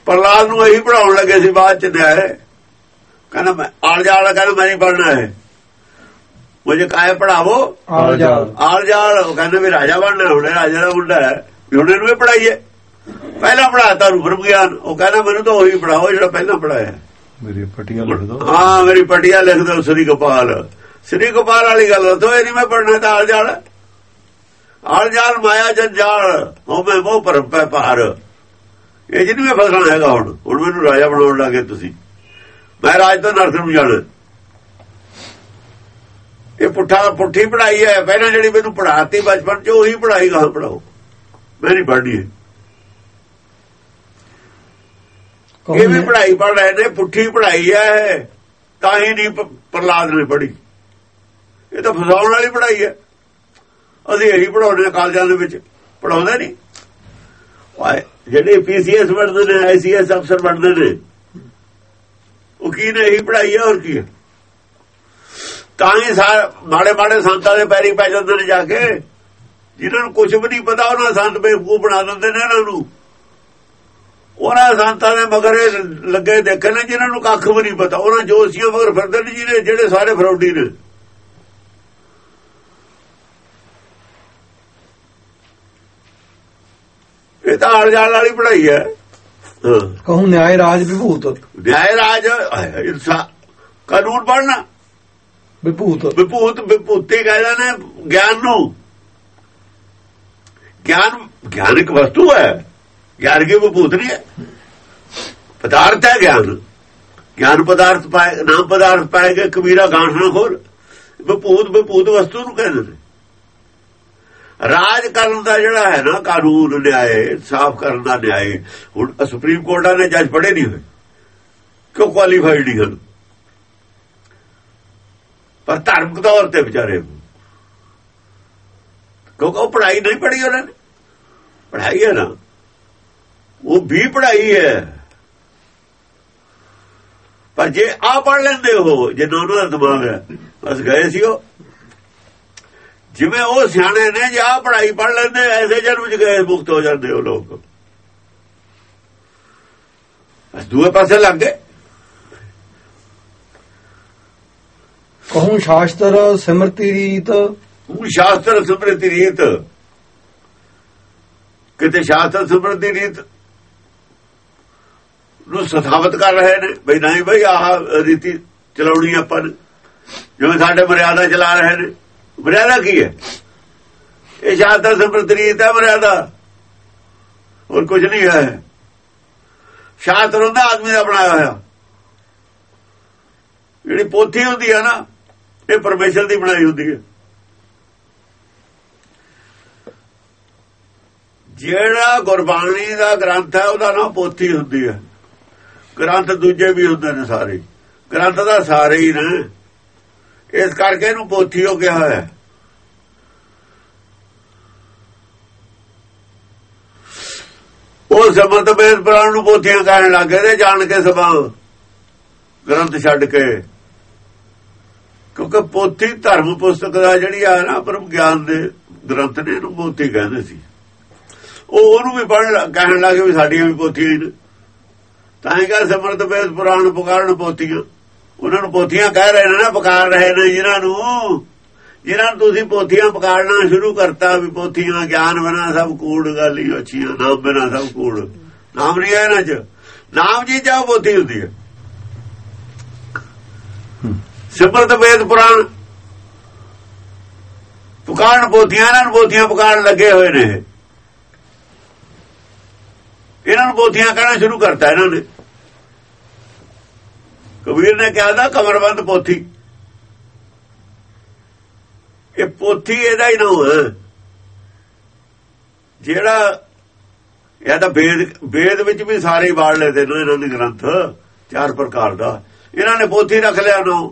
ਪ੍ਰਹਲਾਦ ਨੂੰ ਇਹੀ ਪੜਾਉਣ ਲੱਗੇ ਸੀ ਬਾਅਦ ਚ ਨਿਆਏ। ਕਹਿੰਦਾ ਮੈਂ ਆਲ ਜਾਲ ਕਹਿੰਦਾ ਮੈਂ ਨਹੀਂ ਪੜਨਾ ਹੈ, ਮੁਝੇ ਕਾਹੇ ਪੜਾਵੋ ਆਲ ਜਾਲ। ਆਲ ਜਾਲ ਉਹ ਕਹਿੰਦੇ ਵੀ ਰਾਜਾ ਬਣਨਾ, ਹੁਣੇ ਰਾਜਾ ਦਾ ਮੁੰਡਾ ਹੈ ਵੀ ਹੁਣ ਇਹਨੂੰ ਵੀ ਪੜਾਈਏ। ਪਹਿਲਾਂ ਪੜਾਤਾ ਨੂੰ ਬ੍ਰਹਮ ਗਿਆਨ, ਉਹ ਕਹਿੰਦਾ ਮੈਨੂੰ ਤਾਂ ਉਹੀ ਪੜਾਓ ਜਿਹੜਾ ਪਹਿਲਾਂ ਪੜਾਇਆ। ਮੇਰੀ ਪਟੀਆਂ ਲਿਖ ਦੋ। ਹਾਂ ਮੇਰੀ ਪਟੀਆਂ ਲਿਖ ਦੋ ਸ੍ਰੀ ਗੋਪਾਲ। ਸ੍ਰੀ ਗੋਪਾਲ ਵਾਲੀ ਗੱਲ ਦੱਸੋ, ਇਹ ਨਹੀਂ ਮੈਂ ਪੜਨਾ ਤਾਂ ਆਲ ਜਾਲ। ਆਲ ਜਾਲ ਮਾਇਆ ਜੰਜਾਲ ਹੋਵੇ ਮੋਹ ਭਰਮ ਪੈ ਭਾਰ, ਇਹ ਜਿਹਨੂੰ ਮੈਂ ਫਸਣਾ ਹੈਗਾ। ਹੁਣ ਹੁਣ ਮੈਨੂੰ ਰਾਜਾ ਬਣਾਉਣ ਲੱਗੇ ਤੁਸੀਂ, ਮੈਂ ਰਾਜ ਤੋਂ ਨਰਕ ਨੂੰ ਜਾਣਾ। ਇਹ ਪੁੱਠਾ ਪੁੱਠੀ ਪੜਾਈ ਹੈ। ਪਹਿਲਾਂ ਜਿਹੜੀ ਮੈਨੂੰ ਪੜਾਤੀ ਬਚਪਨ ਚ ਉਹੀ ਪੜਾਈ ਗਾਹਾਂ ਪੜਾਓ, ਮੈਂ ਨਹੀਂ ਪੜ੍ਹਨੀ। ਇਹ ਵੀ ਪੜਾਈ ਪੜ ਰਹੇ ਨੇ, ਪੁੱਠੀ ਪੜਾਈ ਹੈ, ਤਾਂ ਹੀ ਨਹੀਂ ਪ੍ਰਹਲਾਦ ਨੇ ਪੜ੍ਹੀ। ਇਹ ਤਾਂ ਫਸਾਉਣ ਵਾਲੀ ਪੜਾਈ ਹੈ। ਅਸੀਂ ਇਹੀ ਪੜਾਉਂਦੇ ਕਾਲਜਾਂ ਦੇ ਵਿੱਚ, ਪੜਾਉਂਦੇ ਨਹੀਂ। ਜਿਹੜੇ ਪੀਸੀਐਸ ਬਣਦੇ ਨੇ, ਆਈਸੀਐਸ ਅਫਸਰ ਬਣਦੇ ਨੇ, ਉਹ ਕੀ ਨੇ ਇਹੀ ਪੜਾਈ ਹੈ, ਹੋਰ ਕੀ ਹੈ। ਤਾਂ ਹੀ ਸਾਰੇ ਮਾੜੇ ਮਾੜੇ ਸੰਤਾਂ ਦੇ ਪੈਰੀ ਪੈ ਜਾਂਦੇ ਨੇ ਜਾ ਕੇ, ਜਿਨ੍ਹਾਂ ਨੂੰ ਕੁਝ ਵੀ ਨਹੀਂ ਪਤਾ ਉਹਨਾਂ ਸੰਤ ਬੇਵਕੂਫ ਬਣਾ ਦਿੰਦੇ ਨੇ ਇਹਨਾਂ ਨੂੰ। ਉਹਨਾਂ ਸੰਤਾਂ ਦੇ ਮਗਰ ਲੱਗੇ ਦੇਖੇ ਨੇ ਜਿਨ੍ਹਾਂ ਨੂੰ ਕੱਖ ਵੀ ਨਹੀਂ ਪਤਾ, ਉਹਨਾਂ ਜੋਤਸ਼ੀਆਂ ਮਗਰ ਫਿਰਦੇ ਨੇ ਜਿਹਨੇ ਜਿਹੜੇ ਸਾਰੇ ਫਰੌਡੀ ਨੇ। ਇਹ ਤਾਂ ਆਲ ਜਾਲ ਵਾਲੀ ਪੜਾਈ ਹੈ। ਕਹੂੰ ਨਿਆਏ ਰਾਜ ਵਿਭੂਤ। ਨਿਆਏ ਰਾਜ ਇਨਸਾਨ ਕਾਨੂੰਨ ਪੜ੍ਹਨਾ। ਵਿਭੂਤ ਵਿਭੂਤ ਵਿਭੂਤੀ ਕਹਿੰਦੇ ਨੇ ਗਿਆਨ ਨੂੰ। ਗਿਆਨ ਗਿਆਨ ਇੱਕ ਵਸਤੂ ਹੈ, ਗਿਆਨ ਕੀ ਵਿਭੂਤ ਨਹੀਂ ਹੈ, ਪਦਾਰਥ ਹੈ ਗਿਆਨ। ਗਿਆਨ ਪਦਾਰਥ ਪਾਏ, ਨਾਮ ਪਦਾਰਥ ਪਾਏਗਾ ਕਬੀਰਾ ਗਾਂਠ ਨਾ ਖੋਲ। ਵਿਭੂਤ ਵਿਭੂਤ ਵਸਤੂ ਨੂੰ ਕਹਿੰਦੇ ਨੇ। ਰਾਜ ਕਰਨ ਦਾ ਜਿਹੜਾ ਹੈ ਨਾ ਕਾਨੂੰਨ, ਨਿਆਏ ਸਾਫ਼ ਕਰਨ ਦਾ ਨਿਆਏ। ਹੁਣ ਸੁਪਰੀਮ ਕੋਰਟਾਂ ਨੇ ਜੱਜ ਪੜ੍ਹੇ ਨਹੀਂ ਹੋਏ, ਕਿਉਂ? ਕੁਆਲੀਫਾਈਡ ਨਹੀਂ ਹਨ, ਪਰ ਧਾਰਮਿਕ ਤੌਰ ਤੇ ਵਿਚਾਰੇ, ਕਿਉਂਕਿ ਉਹ ਪੜ੍ਹਾਈ ਨਹੀਂ ਪੜ੍ਹੀ ਉਹਨਾਂ ਨੇ। ਪੜ੍ਹਾਈ ਹੈ ਨਾ, ਉਹ ਵੀ ਪੜ੍ਹਾਈ ਹੈ, ਪਰ ਜੇ ਆ ਪੜ੍ਹ ਲੈਂਦੇ ਹੋ, ਜੇ ਉਹਨਾਂ ਦਾ ਦਿਮਾਗ ਹੈ, ਬਸ ਗਏ ਸੀ ਉਹ। ਜਿਵੇਂ ਉਹ ਸਿਆਣੇ ਨੇ, ਜੇ ਆ ਪੜ੍ਹਾਈ ਪੜ੍ਹ ਲੈਂਦੇ ਐਸੇ ਜਨਮ ਚ ਗਏ, ਮੁਕਤ ਹੋ ਜਾਂਦੇ ਉਹ ਲੋਕ। ਬਸ ਦੂਏ ਪਾਸੇ ਲੱਗ ਗਏ। ਕਹੂੰ ਸ਼ਾਸਤਰ ਸਿਮਰਤੀ ਰੀਤ। ਉਹ ਸ਼ਾਸਤਰ ਸਿਮਰਤੀ ਰੀਤ, ਕਿਤੇ ਸ਼ਾਸਤਰ ਸਿਮਰਤੀ ਰੀਤ ਨੂੰ ਸਥਾਪਿਤ ਕਰ ਰਹੇ ਨੇ ਬਈ ਨਹੀਂ ਬਈ ਆਹ ਰੀਤੀ ਚਲਾਉਣੀ ਆਪਾਂ ਨੇ, ਜਿਵੇਂ ਸਾਡੇ ਮਰਿਆਦਾ ਚਲਾ ਰਹੇ ਨੇ। ਮਰਿਆਦਾ ਕੀ ਹੈ? ਇਹ ਸ਼ਾਸਤਰ ਸਿਮਰਤੀ ਰੀਤ ਹੈ, ਮਰਿਆਦਾ ਹੋਰ ਕੁਝ ਨਹੀਂ ਹੈ। ਸ਼ਾਸਤਰ ਹੁੰਦਾ ਆਦਮੀ ਦਾ ਬਣਾਇਆ ਹੋਇਆ, ਜਿਹੜੀ ਪੋਥੀ ਹੁੰਦੀ ਹੈ ਨਾ, ਇਹ ਪਰਮੇਸ਼ਰ ਦੀ ਬਣਾਈ ਹੁੰਦੀ ਹੈ। ਜਿਹੜਾ ਗੁਰਬਾਣੀ ਦਾ ਗ੍ਰੰਥ ਹੈ ਉਹਦਾ ਨਾਮ ਪੋਥੀ ਹੁੰਦੀ ਹੈ। ਗ੍ਰੰਥ ਦੂਜੇ ਵੀ ਹੁੰਦੇ ਨੇ, ਸਾਰੇ ਗ੍ਰੰਥ ਦਾ ਸਾਰੇ ਹੀ ਨੇ, ਇਸ ਕਰਕੇ ਇਹਨੂੰ ਪੋਥੀ ਹੋ ਗਿਆ ਹੈ। ਉਹ ਸਮਤ ਵੇਦ ਪੁਰਾਣ ਨੂੰ ਪੋਥੀਆਂ ਕਹਿਣ ਲੱਗੇ ਤੇ ਜਾਣ ਕੇ ਸਭਾ ਗ੍ਰੰਥ ਛੱਡ ਕੇ, ਕਿਉਂਕਿ ਪੋਥੀ ਧਰਮ ਪੁਸਤਕ ਦਾ ਜਿਹੜੀ ਆ ਨਾ ਪਰਮ ਗਿਆਨ ਦੇ ਗ੍ਰੰਥ ਨੇ, ਇਹਨੂੰ ਪੋਥੀ ਕਹਿੰਦੇ ਸੀ। ਉਹ ਉਹਨੂੰ ਵੀ ਪੜ੍ਹਨ ਕਹਿਣ ਲੱਗੇ ਵੀ ਸਾਡੀਆਂ ਵੀ ਪੋਥੀਆਂ ਨੇ, ਤਾਂ ਹੀ ਕਹ ਸਮਰਤ ਵੇਦ ਪੁਰਾਣ ਪੁਕਾਰਨ ਪੋਥੀਆਂ। ਉਹਨਾਂ ਨੂੰ ਪੋਥੀਆਂ ਕਹਿ ਰਹੇ ਨੇ ਨਾ, ਪੁਕਾਰ ਰਹੇ ਨੇ ਜਿਹਨਾਂ ਨੂੰ ਜਿਹਨਾਂ ਨੂੰ ਤੁਸੀਂ ਪੋਥੀਆਂ ਪੁਕਾਰਨਾ ਸ਼ੁਰੂ ਕਰਤਾ ਵੀ ਪੋਥੀਆਂ ਗਿਆਨ ਬਿਨਾਂ ਸਭ ਕੂੜ, ਗੱਲ ਹੀ ਅੱਛੀਆਂ, ਨਾਮ ਬਿਨਾਂ ਸਭ ਕੂੜ। ਨਾਮ ਨਹੀਂ ਹੈ ਇਹਨਾਂ ਚ, ਨਾਮ ਜੀ ਜਾਓ ਪੋਥੀ ਹੁੰਦੀ ਹੈ। ਸਿਮਰਤ ਵੇਦ ਪੁਰਾਣ ਪੁਕਾਰਨ ਪੋਥੀਆਂ, ਇਹਨਾਂ ਨੂੰ ਪੋਥੀਆਂ ਪੁਕਾਰਨ ਲੱਗੇ ਹੋਏ ਨੇ। ਇਹਨਾਂ ਨੂੰ ਪੋਥੀਆਂ ਕਹਿਣਾ ਸ਼ੁਰੂ ਕਰਤਾ ਇਹਨਾਂ ਨੇ। ਕਬੀਰ ਨੇ ਕਿਹਾ ਦਾ ਕਮਰਬੰਦ ਪੋਥੀ, ਇਹ ਪੋਥੀ ਇਹਦਾ ਹੀ ਨਾਮ ਹੈ। ਜਿਹੜਾ ਇਹ ਤਾਂ ਵੇਦ ਵੇਦ ਵਿੱਚ ਵੀ ਸਾਰੇ ਬਾੜ ਲੈਦੇ ਨੇ ਇਹਨਾਂ ਦੇ ਗ੍ਰੰਥ ਚਾਰ ਪ੍ਰਕਾਰ ਦਾ, ਇਹਨਾਂ ਨੇ ਪੋਥੀ ਰੱਖ ਲਿਆ ਨਾਮ।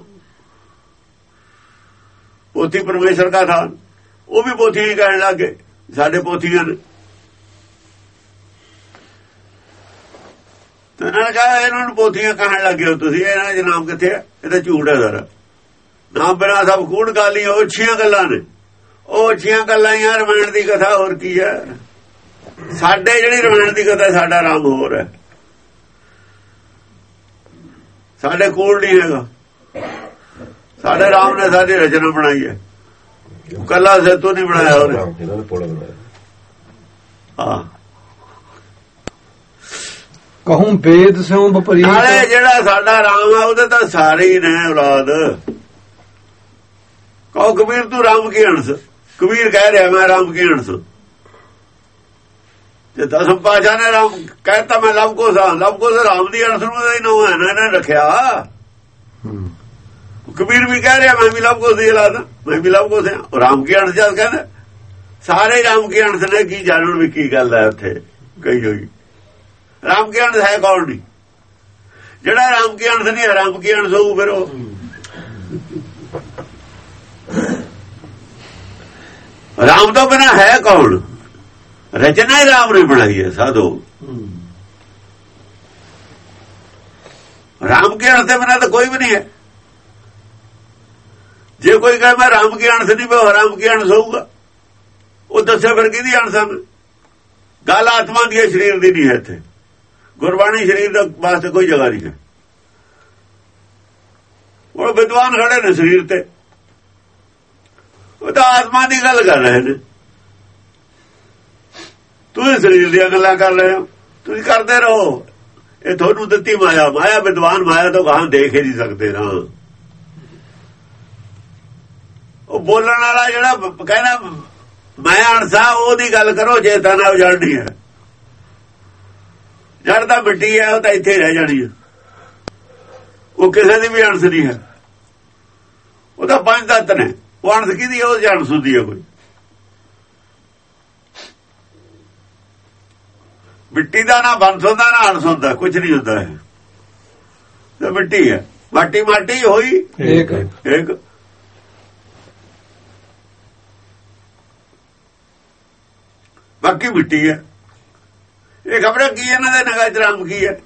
ਪੋਥੀ ਪਰਮੇਸ਼ਰ ਦਾ ਥਾਨ, ਉਹ ਵੀ ਪੋਥੀ ਹੀ ਕਹਿਣ ਲੱਗੇ ਸਾਡੇ ਪੋਥੀਆਂ ਨੇ। ਤੇ ਇਹਨਾਂ ਨੇ ਕਿਹਾ ਇਹਨਾਂ ਨੂੰ ਪੋਥੀਆਂ ਕਹਿਣ ਲੱਗੇ ਹੋ ਤੁਸੀਂ, ਇਹਨਾਂ ਦੇ ਨਾਮ ਕਿੱਥੇ ਹੈ? ਇਹ ਤਾਂ ਝੂਠ ਹੈ ਸਾਰਾ। ਨਾਮ ਬਿਨਾਂ ਸਭ ਕੂੜ ਗਾਲੀ, ਉਹ ਅੱਛੀਆਂ ਗੱਲਾਂ ਨੇ, ਉਹ ਅੱਛੀਆਂ ਗੱਲਾਂ ਹੀ। ਰਮਾਇਣ ਦੀ ਕਥਾ ਹੋਰ ਕੀ ਹੈ? ਸਾਡੇ ਜਿਹੜੀ ਰਮਾਇਣ ਦੀ ਕਥਾ, ਸਾਡਾ ਰਾਮ ਹੋਰ ਹੈ। ਸਾਡੇ ਕੋਲ ਨਹੀਂ ਹੈਗਾ। ਸਾਡੇ ਰਾਮ ਨੇ ਸਾਡੀ ਰਚਨਾ ਬਣਾਈ ਹੈ, ਕੱਲਾ ਸੇਤੂ ਨਹੀਂ ਬਣਾਇਆ ਉਹਨੇ। ਹਾਂ, ਕਹੂੰ ਵੇਦ ਸਿਉ ਵਿਪਰੀਤ। ਨਾਲੇ ਜਿਹੜਾ ਸਾਡਾ ਰਾਮ ਆ ਉਹਦੇ ਤਾਂ ਸਾਰੇ ਹੀ ਨੇ ਔਲਾਦ। ਕਹੋ ਕਬੀਰ ਤੂੰ ਰਾਮ ਕੀ ਅੰਸ਼, ਕਬੀਰ ਕਹਿ ਰਿਹਾ ਮੈਂ ਰਾਮ ਕੀ ਅੰਸ਼। ਜੇ ਦਸਮ ਪਾਤਸ਼ਾਹ ਨੇ ਰਾਮ ਕਹਿਤਾ ਮੈਂ ਲਵ ਕੁਸ਼ ਹਾਂ, ਲਵ ਕੁਸ਼ ਰਾਮ ਦੀ ਅੰਸ਼ ਨੂੰ ਹੀ ਨਾ ਹੈ ਨਾ ਇਹਨਾਂ ਨੇ ਰੱਖਿਆ। ਕਬੀਰ ਵੀ ਕਹਿ ਰਿਹਾ ਮੈਂ ਵੀ ਲਵ ਕੁਸ਼ ਦੀ ਔਲਾਦ, ਮੈਂ ਵੀ ਲਵ ਕੁਸ਼ ਹਾਂ। ਰਾਮ ਕੀ ਅੰਸ਼ ਜਦ ਕਹਿੰਦਾ ਸਾਰੇ ਰਾਮ ਕੀ ਅੰਸ਼ ਨੇ, ਕੀ ਜਾਣਨ ਵੀ ਕੀ ਗੱਲ ਹੈ ਉੱਥੇ ਕਹੀ ਹੋਈ। ਰਾਮ ਕੀ ਅੰਸ਼ ਹੈ ਕੌਣ ਨਹੀਂ? ਜਿਹੜਾ ਰਾਮ ਕੀ ਅੰਸ਼ ਨਹੀਂ ਰਾਮ ਕੀ ਅੰਸ਼ ਹੋਊ ਫਿਰ ਉਹ। ਰਾਮ ਤੋਂ ਬਿਨਾਂ ਹੈ ਕੌਣ? ਰਚਨਾ ਹੀ ਰਾਮ ਨੇ ਬਣਾਈ ਹੈ ਸਾਧੋ। ਰਾਮ ਕੇ ਅੰਸ਼ ਦੇ ਬਿਨਾਂ ਤਾਂ ਕੋਈ ਵੀ ਨਹੀਂ ਹੈ। ਜੇ ਕੋਈ ਕਹੇ ਮੈਂ ਰਾਮ ਕੇ ਅੰਸ਼ ਨਹੀਂ, ਮੈਂ ਰਾਮ ਕੇ ਅੰਸ਼ ਹੋਊਗਾ, ਉਹ ਦੱਸਿਆ ਫਿਰ ਕਿਹਦੀ ਅੰਸ਼ ਹਨ? ਗੱਲ ਆਤਮਾ ਦੀ ਸਰੀਰ ਦੀ ਨਹੀਂ ਹੈ। ਇੱਥੇ ਗੁਰਬਾਣੀ ਸਰੀਰ ਦਾ ਵਾਸਤੇ ਕੋਈ ਜਗ੍ਹਾ ਨਹੀਂ ਹੈ। ਉਹ ਵਿਦਵਾਨ ਖੜੇ ਨੇ ਸਰੀਰ ਤੇ, ਉਹ ਤਾਂ ਆਤਮਾ ਦੀ ਗੱਲ ਕਰ ਰਹੇ ਨੇ। ਤੁਸੀਂ ਸਰੀਰ ਦੀਆਂ ਗੱਲਾਂ ਕਰ ਰਹੇ ਹੋ। ਤੁਸੀਂ ਕਰਦੇ ਰਹੋ, ਇਹ ਤੁਹਾਨੂੰ ਦਿੱਤੀ ਮਾਇਆ। ਮਾਇਆ ਵਿਦਵਾਨ ਮਾਇਆ ਤੋਂ ਗਾਹਾਂ ਦੇਖ ਹੀ ਨਹੀਂ ਸਕਦੇ ਨਾ। ਉਹ ਬੋਲਣ ਵਾਲਾ ਜਿਹੜਾ ਕਹਿੰਦਾ ਮੈਂ ਅਣਸਾ, ਉਹਦੀ ਗੱਲ ਕਰੋ। ਜੇ ਤਾਂ ਨਾ ਉਜਾੜਨੀ ਹੈ, ਜੜ ਤਾਂ ਮਿੱਟੀ ਹੈ, ਉਹ ਤਾਂ ਇੱਥੇ ਰਹਿ ਜਾਣੀ ਹੈ। ਉਹ ਕਿਸੇ ਦੀ ਵੀ ਅਣਸ ਨਹੀਂ ਹੈ। ਉਹ ਤਾਂ ਪੰਜ ਤੱਤ ਨੇ। ਉਹ ਅਣਸ ਕਿਹਦੀ? ਉਹ ਅਣਸ ਹੁੰਦੀ ਹੈ ਕੋਈ। ਮਿੱਟੀ ਦਾ ਨਾ ਬੰਸ ਹੁੰਦਾ ਨਾ ਅਣਸ ਹੁੰਦਾ, ਕੁਝ ਨਹੀਂ ਹੁੰਦਾ ਹੈ। ਤੇ ਮਿੱਟੀ ਹੈ, ਮਾਟੀ ਮਾਟੀ ਹੋਈ ਇੱਕ ਇੱਕ। ਬਾਕੀ ਮਿੱਟੀ ਹੈ। ਇਹ ਖਬਰਾਂ ਕੀ ਇਹਨਾਂ ਦੇ ਨਗਾ ਚ ਰਾਮ ਕੀ ਹੈ?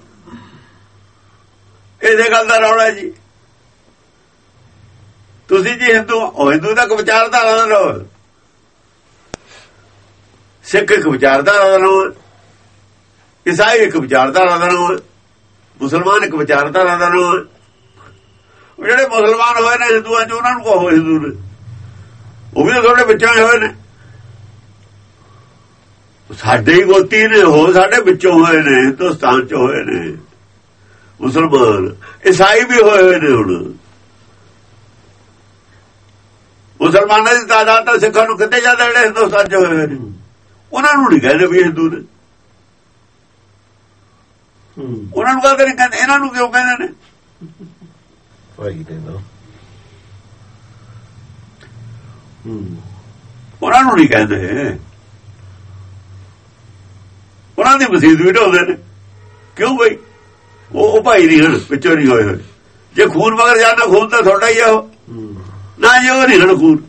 ਇਹਦੇ ਗੱਲ ਦਾ ਰੌਲਾ ਜੀ। ਤੁਸੀਂ ਜੀ ਹਿੰਦੂ ਉਹ ਹਿੰਦੂ ਦਾ ਵਿਚਾਰਧਾਰਾ ਦਾ ਰੌਲਾ, ਸਿੱਖ ਇੱਕ ਵਿਚਾਰਧਾਰਾ ਦਾ ਰੌਲਾ, ਈਸਾਈ ਇੱਕ ਵਿਚਾਰਧਾਰਾ ਦਾ ਰੌਲਾ, ਮੁਸਲਮਾਨ ਇੱਕ ਵਿਚਾਰਧਾਰਾ ਦਾ ਰੌਲਾ। ਜਿਹੜੇ ਮੁਸਲਮਾਨ ਹੋਏ ਨੇ ਹਿੰਦੂਆਂ ਚ, ਉਹਨਾਂ ਨੂੰ ਕਹੋ ਹਿੰਦੂ ਨੇ, ਉਹ ਵੀ ਤਾਂ ਤੁਹਾਡੇ ਵਿੱਚੋਂ ਹੋਏ ਨੇ। ਸਾਡੇ ਹੀ ਗੋਤੀ ਨੇ, ਹੋ ਸਾਡੇ ਵਿੱਚੋਂ ਹੋਏ ਨੇ, ਹਿੰਦੁਸਤਾਨ ਚ ਹੋਏ ਨੇ ਮੁਸਲਮਾਨ। ਈਸਾਈ ਵੀ ਹੋਏ ਹੋਏ ਨੇ। ਹੁਣ ਮੁਸਲਮਾਨਾਂ ਦੀ ਤਾਦਾਦ ਤਾਂ ਸਿੱਖਾਂ ਨੂੰ ਕਿਤੇ ਜ਼ਿਆਦਾ ਜਿਹੜੇ ਹਿੰਦੁਸਤਾਨ ਚ ਹੋਏ ਹੋਏ ਨੇ। ਉਹਨਾਂ ਨੂੰ ਨਹੀਂ ਕਹਿੰਦੇ ਵੀ ਹਿੰਦੂ ਨੇ। ਉਹਨਾਂ ਨੂੰ ਕਹਿੰਦੇ ਨਹੀਂ ਕਹਿੰਦੇ, ਇਹਨਾਂ ਨੂੰ ਕਿਉਂ ਕਹਿੰਦੇ ਨੇ? ਉਹਨਾਂ ਨੂੰ ਨਹੀਂ ਕਹਿੰਦੇ। ਉਹਨਾਂ ਦੀ ਮਸੀਤ ਵੀ ਢੋਲਦੇ ਨੇ। ਕਿਉਂ ਬਈ? ਉਹ ਭਾਈ ਨਹੀਂ ਹਨ, ਵਿੱਚੋਂ ਨਹੀਂ ਹੋਏ ਹੋਏ। ਜੇ ਖੂਨ ਮਗਰ ਜਾਣਾ, ਖੂਨ ਤਾਂ ਤੁਹਾਡਾ ਹੀ ਆ ਉਹ ਨਾ। ਜੇ ਉਹ ਨਹੀਂ ਹਨ ਖੂਨ,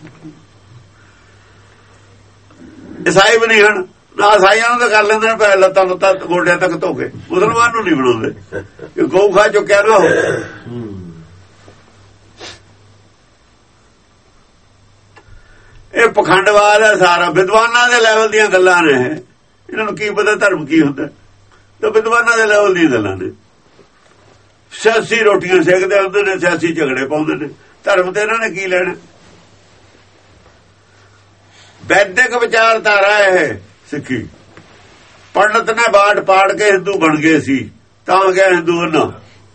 ਈਸਾਈ ਵੀ ਨਹੀਂ ਹਨ ਨਾ। ਈਸਾਈਆਂ ਨੂੰ ਤਾਂ ਕਰ ਲੈਂਦੇ ਨੇ ਪੈ ਲੱਤਾਂ ਲੱਤਾਂ ਗੋਡਿਆਂ ਤੱਕ ਧੋ ਕੇ। ਮੁਸਲਮਾਨ ਨੂੰ ਨਹੀਂ ਬਣਾਉਂਦੇ ਕਿ ਗਊ ਖਾ ਚੁੱਕਿਆ ਨਾ ਹੋ। ਇਹ ਪਖੰਡਵਾਦ ਹੈ ਸਾਰਾ। ਵਿਦਵਾਨਾਂ ਦੇ ਲੈਵਲ ਦੀਆਂ ਗੱਲਾਂ ਨੇ। ਇਹਨਾਂ ਨੂੰ ਕੀ ਪਤਾ ਧਰਮ ਕੀ ਹੁੰਦਾ? ਤਾਂ ਵਿਦਵਾਨਾਂ ਦੇ ਲੈਵਲ ਦੀਆਂ ਗੱਲਾਂ ਨੇ। ਸਿਆਸੀ ਰੋਟੀਆਂ ਸੇਕਦੇ ਹੁੰਦੇ ਨੇ, ਸਿਆਸੀ ਝਗੜੇ ਪਾਉਂਦੇ ਨੇ। ਧਰਮ ਤੇ ਇਹਨਾਂ ਨੇ ਕੀ ਲੈਣਾ? ਵੈਦਿਕ ਵਿਚਾਰਧਾਰਾ ਇਹ ਸਿੱਖੀ। ਪੰਡਤ ਨੇ ਬਾਟ ਪਾੜ ਕੇ ਹਿੰਦੂ ਬਣ ਗਏ ਸੀ, ਤਾਂ ਗਿਆ ਹਿੰਦੂ ਨਾ।